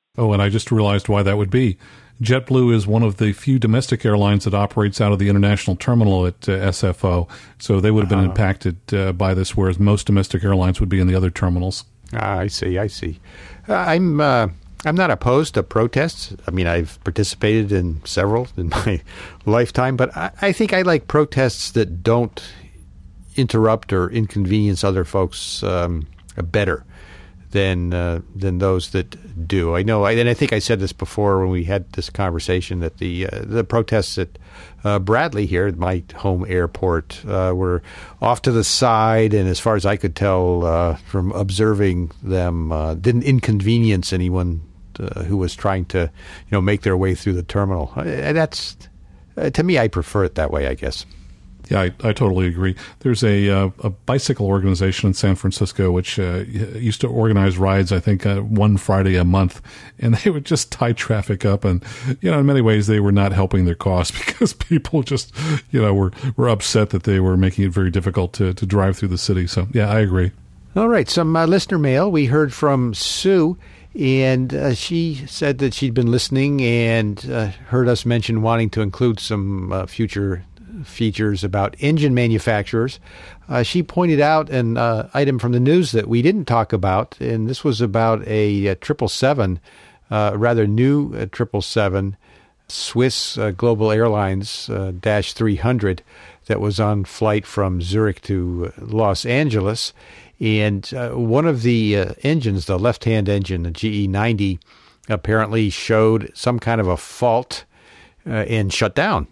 Oh, and I just realized why that would be. JetBlue is one of the few domestic airlines that operates out of the international terminal at uh, S F O, so they would have been uh-huh. impacted uh, by this, whereas most domestic airlines would be in the other terminals. Ah, I see, I see. Uh, I'm uh, I'm not opposed to protests. I mean, I've participated in several in my lifetime, but I, I think I like protests that don't interrupt or inconvenience other folks um, better than uh, than those that do. I know, I, and I think I said this before when we had this conversation, that the uh, the protests at uh, Bradley here, at my home airport, uh, were off to the side, and as far as I could tell uh, from observing them, uh, didn't inconvenience anyone uh, who was trying to, you know, make their way through the terminal. Uh, that's uh, to me, I prefer it that way, I guess. Yeah, I, I totally agree. There's a uh, a bicycle organization in San Francisco which uh, used to organize rides, I think, uh, one Friday a month, and they would just tie traffic up. And, you know, in many ways, they were not helping their cause because people just, you know, were, were upset that they were making it very difficult to, to drive through the city. So, yeah, I agree. All right, some uh, listener mail. We heard from Sue, and uh, she said that she'd been listening and uh, heard us mention wanting to include some uh, future features about engine manufacturers. Uh, she pointed out an uh, item from the news that we didn't talk about, and this was about a, a triple seven, uh, rather new uh, triple seven, Swiss uh, Global Airlines uh, dash three hundred that was on flight from Zurich to Los Angeles. And uh, one of the uh, engines, the left-hand engine, the G E ninety, apparently showed some kind of a fault uh, and shut down.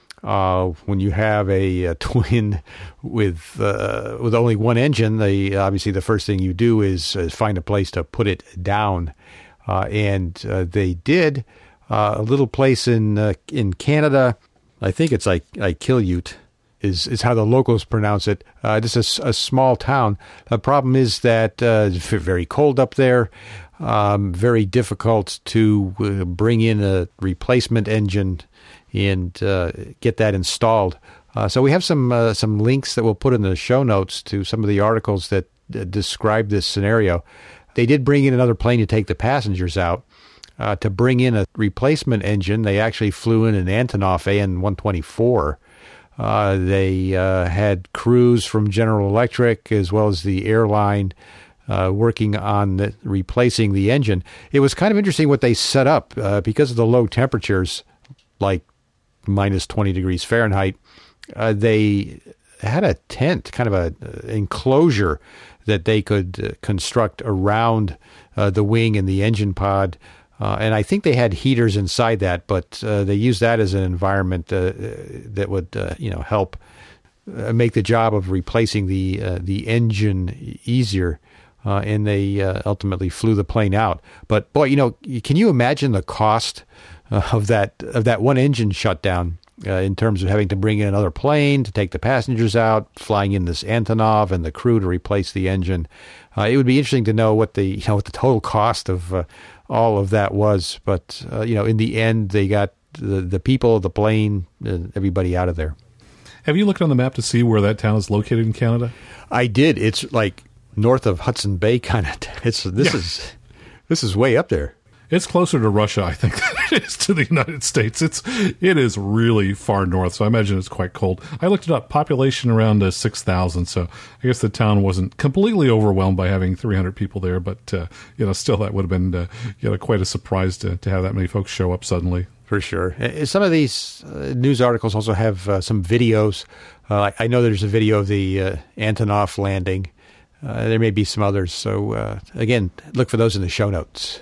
Uh, when you have a, a twin with uh, with only one engine, the obviously the first thing you do is, is find a place to put it down, uh, and uh, they did. Uh, a little place in uh, in Canada, I think it's like Iqaluit, is is how the locals pronounce it. Uh, this is a, a small town. The problem is that uh, it's very cold up there. Um, very difficult to uh, bring in a replacement engine and uh, get that installed. Uh, so we have some uh, some links that we'll put in the show notes to some of the articles that uh, describe this scenario. They did bring in another plane to take the passengers out. Uh, to bring in a replacement engine, they actually flew in an Antonov A N one twenty-four. Uh, they uh, had crews from General Electric as well as the airline uh, working on the, replacing the engine. It was kind of interesting what they set up uh, because of the low temperatures, like minus twenty degrees Fahrenheit. Uh, they had a tent, kind of a uh, enclosure that they could uh, construct around uh, the wing and the engine pod. Uh, and I think they had heaters inside that, but uh, they used that as an environment uh, that would, uh, you know, help uh, make the job of replacing the uh, the engine easier. Uh, and they uh, ultimately flew the plane out. But boy, you know, can you imagine the cost uh, of that of that one engine shutdown uh, in terms of having to bring in another plane to take the passengers out, flying in this Antonov and the crew to replace the engine? Uh, it would be interesting to know what the you know what the total cost of uh, all of that was. But uh, you know, in the end, they got the the people, the plane, uh, everybody out of there. Have you looked on the map to see where that town is located in Canada? I did. It's like north of Hudson Bay, kind of. It's this yeah. is this is way up there. It's closer to Russia, I think, than it is to the United States. It's it is really far north, so I imagine it's quite cold. I looked it up. Population around uh, six thousand, so I guess the town wasn't completely overwhelmed by having three hundred people there, but uh, you know, still that would have been uh, you know, quite a surprise to, to have that many folks show up suddenly. For sure. Some of these uh, news articles also have uh, some videos. Uh, I know there's a video of the uh, Antonov landing. Uh, there may be some others. So, uh, again, look for those in the show notes.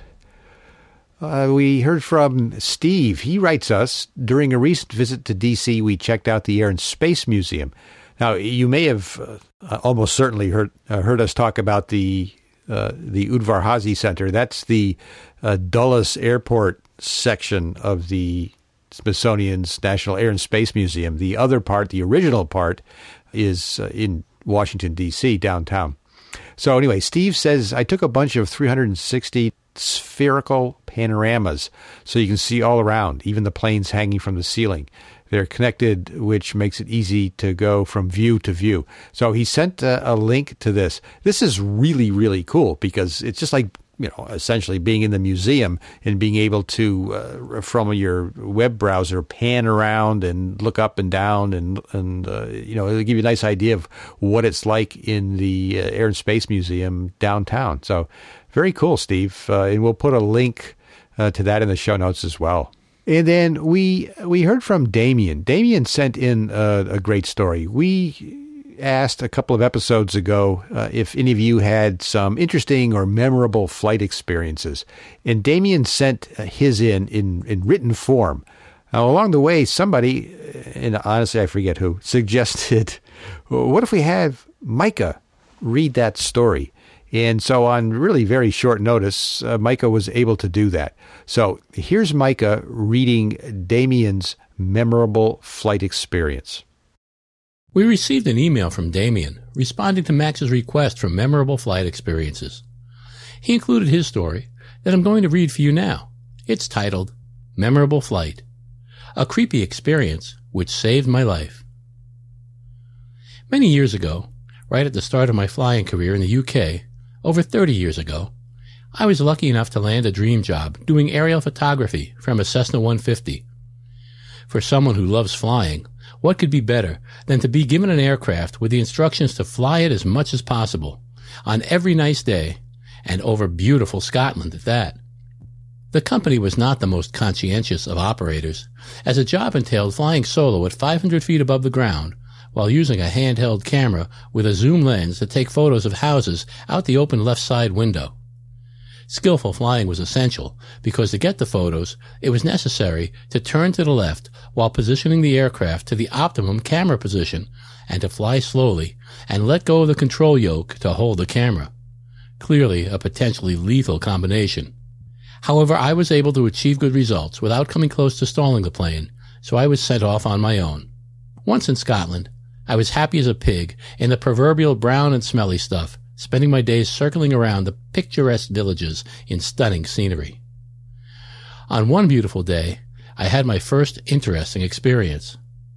Uh, we heard from Steve. He writes us, during a recent visit to D C, we checked out the Air and Space Museum. Now, you may have uh, almost certainly heard uh, heard us talk about the uh, the Udvar-Hazy Center. That's the uh, Dulles Airport section of the Smithsonian's National Air and Space Museum. The other part, the original part, is uh, in Washington, D C, downtown. So anyway, Steve says, I took a bunch of three hundred sixty spherical panoramas so you can see all around, even the planes hanging from the ceiling. They're connected, which makes it easy to go from view to view. So he sent a, a link to this. This is really, really cool because it's just like you know, essentially being in the museum and being able to, uh, from your web browser, pan around and look up and down and, and uh, you know, it'll give you a nice idea of what it's like in the uh, Air and Space Museum downtown. So very cool, Steve. Uh, and we'll put a link uh, to that in the show notes as well. And then we we heard from Damien. Damien sent in a, a great story. We asked a couple of episodes ago uh, if any of you had some interesting or memorable flight experiences. And Damien sent his in, in, in written form. Now, along the way, somebody, and honestly, I forget who, suggested, what if we have Micah read that story? And so on really very short notice, uh, Micah was able to do that. So here's Micah reading Damien's memorable flight experience. We received an email from Damien responding to Max's request for memorable flight experiences. He included his story that I'm going to read for you now. It's titled, Memorable Flight, a creepy experience which saved my life. Many years ago, right at the start of my flying career in the U K, over thirty years ago, I was lucky enough to land a dream job doing aerial photography from a Cessna one fifty. For someone who loves flying, what could be better than to be given an aircraft with the instructions to fly it as much as possible, on every nice day, and over beautiful Scotland at that? The company was not the most conscientious of operators, as the job entailed flying solo at five hundred feet above the ground, while using a handheld camera with a zoom lens to take photos of houses out the open left side window. Skillful flying was essential, because to get the photos, it was necessary to turn to the left while positioning the aircraft to the optimum camera position, and to fly slowly and let go of the control yoke to hold the camera. Clearly a potentially lethal combination. However, I was able to achieve good results without coming close to stalling the plane, so I was sent off on my own. Once in Scotland, I was happy as a pig in the proverbial brown and smelly stuff, spending my days circling around the picturesque villages in stunning scenery. On one beautiful day, I had my first interesting experience.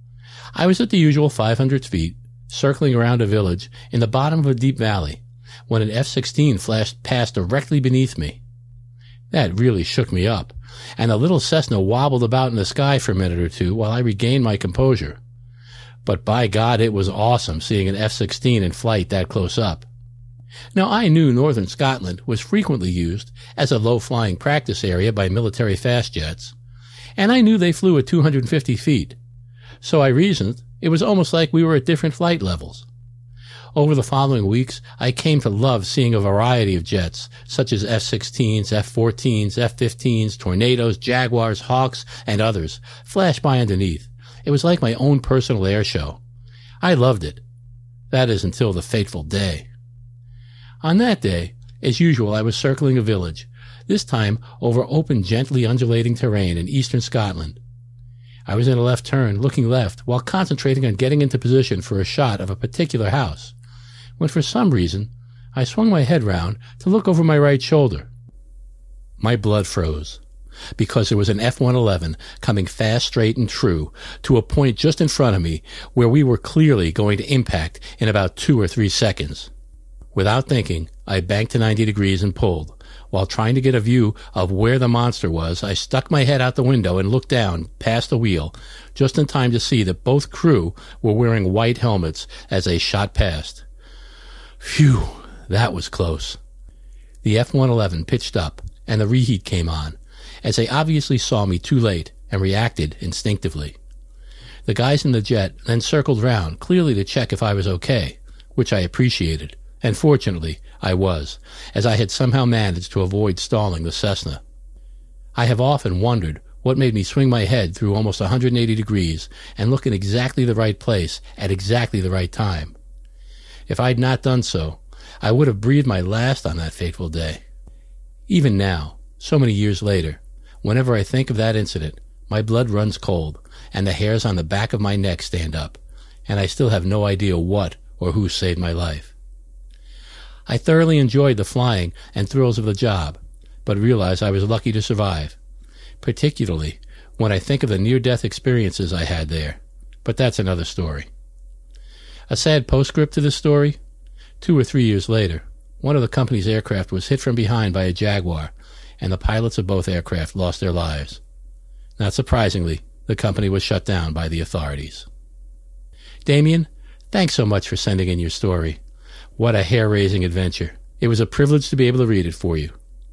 I was at the usual five hundred feet, circling around a village in the bottom of a deep valley, when an F sixteen flashed past directly beneath me. That really shook me up, and the little Cessna wobbled about in the sky for a minute or two while I regained my composure. But by God, it was awesome seeing an F sixteen in flight that close up. Now, I knew northern Scotland was frequently used as a low-flying practice area by military fast jets, and I knew they flew at two hundred fifty feet, so I reasoned it was almost like we were at different flight levels. Over the following weeks, I came to love seeing a variety of jets, such as F sixteens, F fourteens, F fifteens, Tornadoes, Jaguars, Hawks, and others, flash by underneath. It was like my own personal air show. I loved it. That is, until the fateful day. On that day, as usual, I was circling a village, this time over open, gently undulating terrain in eastern Scotland. I was in a left turn, looking left, while concentrating on getting into position for a shot of a particular house, when for some reason I swung my head round to look over my right shoulder. My blood froze, because there was an F one eleven coming fast, straight, and true to a point just in front of me where we were clearly going to impact in about two or three seconds. Without thinking, I banked to ninety degrees and pulled. While trying to get a view of where the monster was, I stuck my head out the window and looked down past the wheel, just in time to see that both crew were wearing white helmets as they shot past. Phew, that was close. The F one eleven pitched up, and the reheat came on, as they obviously saw me too late and reacted instinctively. The guys in the jet then circled round, clearly to check if I was okay, which I appreciated. And fortunately, I was, as I had somehow managed to avoid stalling the Cessna. I have often wondered what made me swing my head through almost one hundred eighty degrees and look in exactly the right place at exactly the right time. If I had not done so, I would have breathed my last on that fateful day. Even now, so many years later, whenever I think of that incident, my blood runs cold, and the hairs on the back of my neck stand up, and I still have no idea what or who saved my life. I thoroughly enjoyed the flying and thrills of the job, but realized I was lucky to survive, particularly when I think of the near-death experiences I had there. But that's another story. A sad postscript to this story: two or three years later, one of the company's aircraft was hit from behind by a Jaguar, and the pilots of both aircraft lost their lives. Not surprisingly, the company was shut down by the authorities. Damien, thanks so much for sending in your story. What a hair-raising adventure. It was a privilege to be able to read it for you.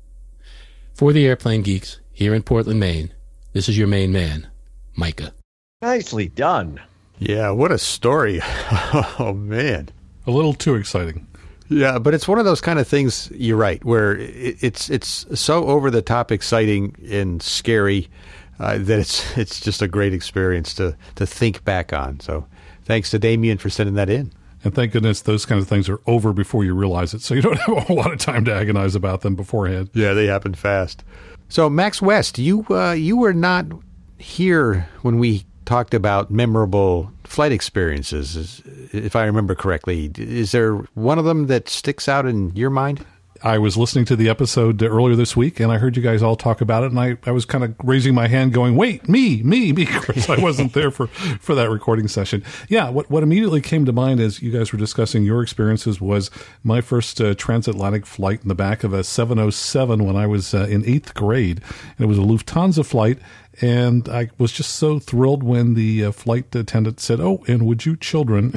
For the Airplane Geeks, here in Portland, Maine, this is your main man, Micah. Nicely done. Yeah, what a story. Oh, man. A little too exciting. Yeah, but it's one of those kind of things, you're right, where it's it's so over-the-top exciting and scary uh, that it's it's just a great experience to, to think back on. So thanks to Damien for sending that in. And thank goodness those kind of things are over before you realize it, so you don't have a whole lot of time to agonize about them beforehand. Yeah, they happen fast. So, Max West, you uh, you were not here when we talked about memorable flight experiences, if I remember correctly. Is there one of them that sticks out in your mind? I was listening to the episode earlier this week, and I heard you guys all talk about it, and I, I was kind of raising my hand going, wait, me, me, me, because I wasn't there for, for that recording session. Yeah, what, what immediately came to mind as you guys were discussing your experiences was my first uh, transatlantic flight in the back of a seven oh seven when I was uh, in eighth grade, and it was a Lufthansa flight. And I was just so thrilled when the uh, flight attendant said, oh, and would you children,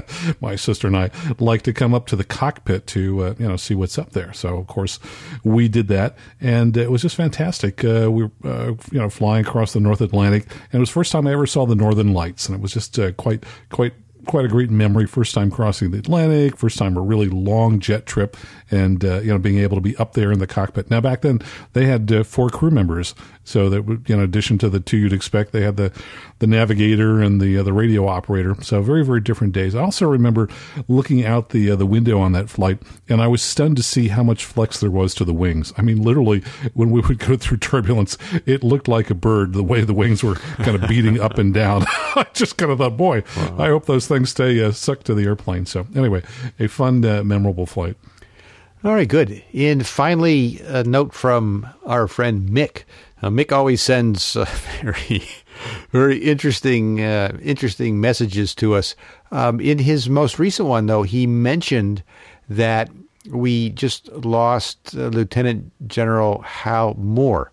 my sister and I, like to come up to the cockpit to, uh, you know, see what's up there. So, of course, we did that. And it was just fantastic. Uh, we were, uh, you know, flying across the North Atlantic. And it was the first time I ever saw the Northern Lights. And it was just uh, quite, quite, quite a great memory. First time crossing the Atlantic, first time a really long jet trip, and uh, you know, being able to be up there in the cockpit. Now, back then they had uh, four crew members, so that, you know, in addition to the two you'd expect, they had the the navigator and the uh, the radio operator. So very, very different days. I also remember looking out the uh, the window on that flight, and I was stunned to see how much flex there was to the wings. I mean, literally, when we would go through turbulence, it looked like a bird, the way the wings were kind of beating up and down. I just kind of thought, boy, wow. I hope those things stay uh, stuck to the airplane. So anyway, a fun, uh, memorable flight. All right, good. And finally, a note from our friend Mick. Uh, Mick always sends uh, very, very interesting, uh, interesting messages to us. Um, in his most recent one, though, he mentioned that we just lost uh, Lieutenant General Hal Moore,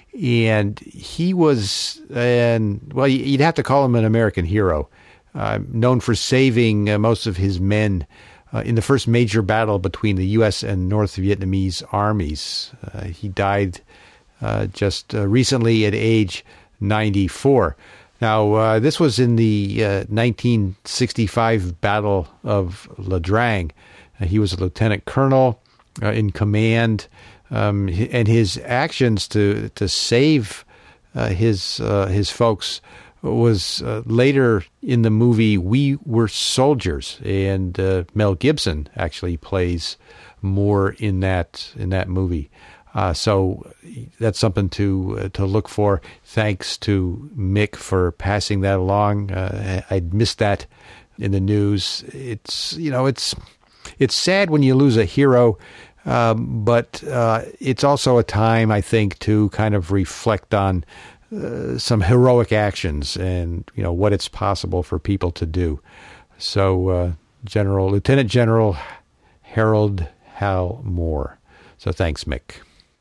and he was, and well, you'd have to call him an American hero, uh, known for saving uh, most of his men Uh, in the first major battle between the U S and North Vietnamese armies. Uh, he died uh, just uh, recently at age ninety-four. Now, uh, this was in the uh, nineteen sixty-five Battle of La Drang. Uh, he was a lieutenant colonel uh, in command, um, and his actions to to save uh, his uh, his folks was uh, later in the movie We Were Soldiers, and uh, Mel Gibson actually plays Moore in that in that movie. Uh, so that's something to uh, to look for. Thanks to Mick for passing that along. Uh, I'd missed that in the news. It's you know it's it's sad when you lose a hero, um, but uh, it's also a time, I think, to kind of reflect on Uh, some heroic actions and, you know, what it's possible for people to do. So, uh, General, Lieutenant General Harold Hal Moore. So thanks, Mick.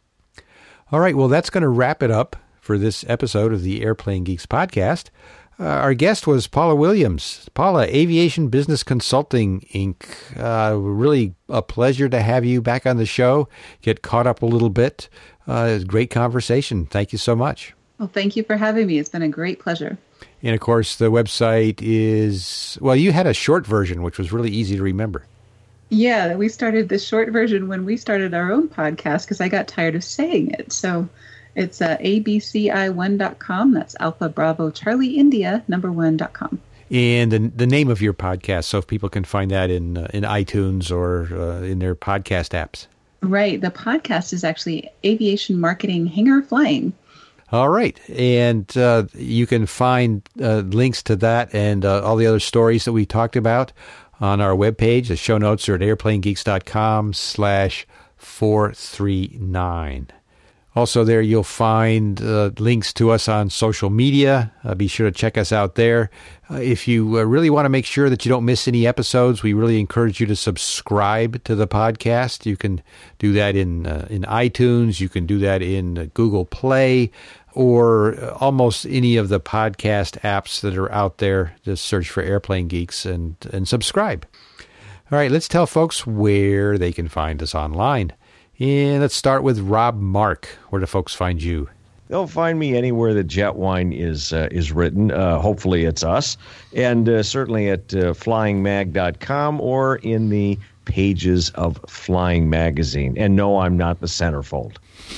All right, well, that's going to wrap it up for this episode of the Airplane Geeks podcast. Uh, our guest was Paula Williams. Paula, Aviation Business Consulting, Incorporated. Uh, really a pleasure to have you back on the show, get caught up a little bit. Uh, great conversation. Thank you so much. Well, thank you for having me. It's been a great pleasure. And, of course, the website is, well, you had a short version, which was really easy to remember. Yeah, we started the short version when we started our own podcast because I got tired of saying it. So it's uh, A B C I one dot com. That's Alpha Bravo Charlie India number one dot com. And the, the name of your podcast, so if people can find that in, uh, in iTunes or uh, in their podcast apps. Right. The podcast is actually Aviation Marketing Hangar Flying. All right. And uh, you can find uh, links to that and uh, all the other stories that we talked about on our webpage. The show notes are at airplanegeeks.com slash 439. Also there you'll find uh, links to us on social media. Uh, be sure to check us out there. Uh, if you uh, really want to make sure that you don't miss any episodes, we really encourage you to subscribe to the podcast. You can do that in uh, in iTunes. You can do that in uh, Google Play or uh, almost any of the podcast apps that are out there. Just search for Airplane Geeks and, and subscribe. All right, let's tell folks where they can find us online. And let's start with Rob Mark. Where do folks find you? They'll find me anywhere that Jetwine is uh, is written. Uh, hopefully it's us. And uh, certainly at uh, flying mag dot com or in the pages of Flying Magazine. And no, I'm not the centerfold.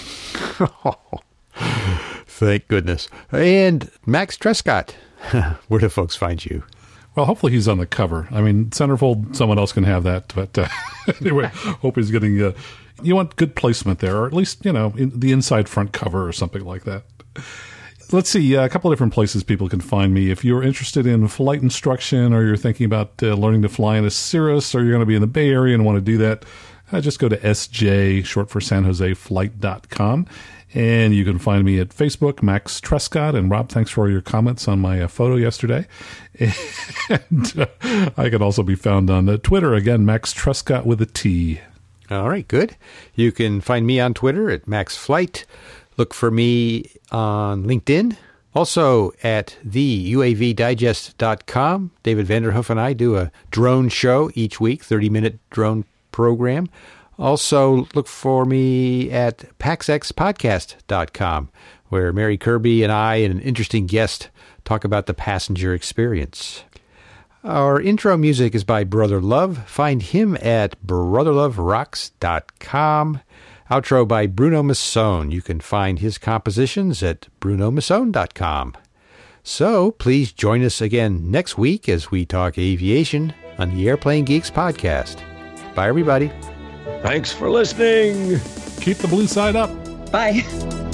Thank goodness. And Max Trescott. Where do folks find you? Well, hopefully he's on the cover. I mean, centerfold, someone else can have that. But uh, anyway, hope he's getting... Uh, you want good placement there, or at least, you know, in the inside front cover or something like that. Let's see, uh, a couple of different places people can find me. If you're interested in flight instruction, or you're thinking about uh, learning to fly in a Cirrus, or you're going to be in the Bay Area and want to do that, uh, just go to S J, short for San Jose Flight dot com. And you can find me at Facebook, Max Trescott. And Rob, thanks for all your comments on my uh, photo yesterday. And uh, I can also be found on uh, Twitter, again, Max Trescott with a T. All right, good. You can find me on Twitter at MaxFlight. Look for me on LinkedIn. Also at the U A V digest dot com. David Vanderhoof and I do a drone show each week, thirty-minute drone program. Also look for me at pax x podcast dot com, where Mary Kirby and I and an interesting guest talk about the passenger experience. Our intro music is by Brother Love. Find him at brother love rocks dot com. Outro by Bruno Masson. You can find his compositions at bruno masson dot com. So please join us again next week as we talk aviation on the Airplane Geeks podcast. Bye, everybody. Thanks for listening. Keep the blue side up. Bye.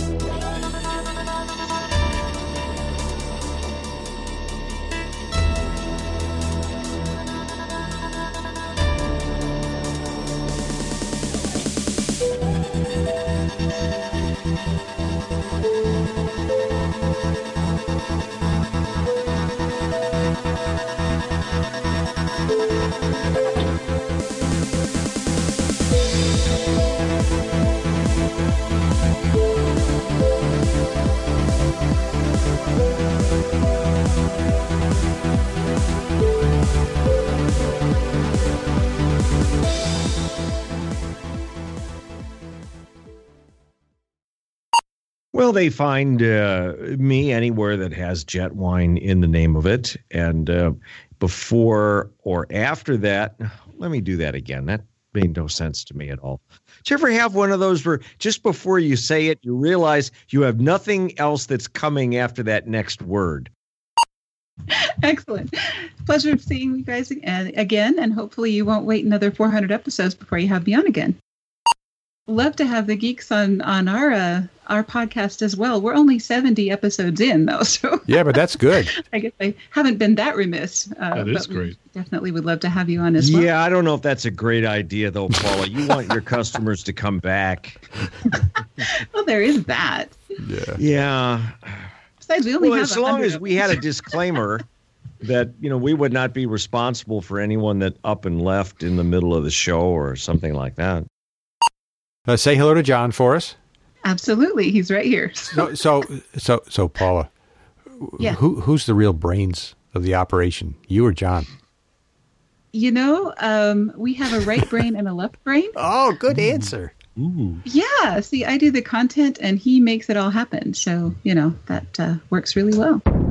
Well, they find uh, me anywhere that has Jetwine in the name of it. And uh, before or after that, let me do that again. That made no sense to me at all. Did you ever have one of those where just before you say it, you realize you have nothing else that's coming after that next word? Excellent. Pleasure seeing you guys again. And hopefully you won't wait another four hundred episodes before you have me on again. Love to have the geeks on on our uh, our podcast as well. We're only seventy episodes in, though, so yeah, but that's good. I guess I haven't been that remiss. Uh, that is but great. Definitely would love to have you on as well. Yeah, I don't know if that's a great idea, though, Paula. You want your customers to come back. Well, there is that. Yeah. Yeah. Besides, we only well, have as long as we had a disclaimer that, you know, we would not be responsible for anyone that up and left in the middle of the show or something like that. Uh, say hello to John for us. Absolutely, he's right here. So, so, so, so Paula, yeah. who who's the real brains of the operation? You or John? You know, um, we have a right brain and a left brain. Oh, good answer. Ooh. Yeah. See, I do the content, and he makes it all happen. So, you know, that uh, works really well.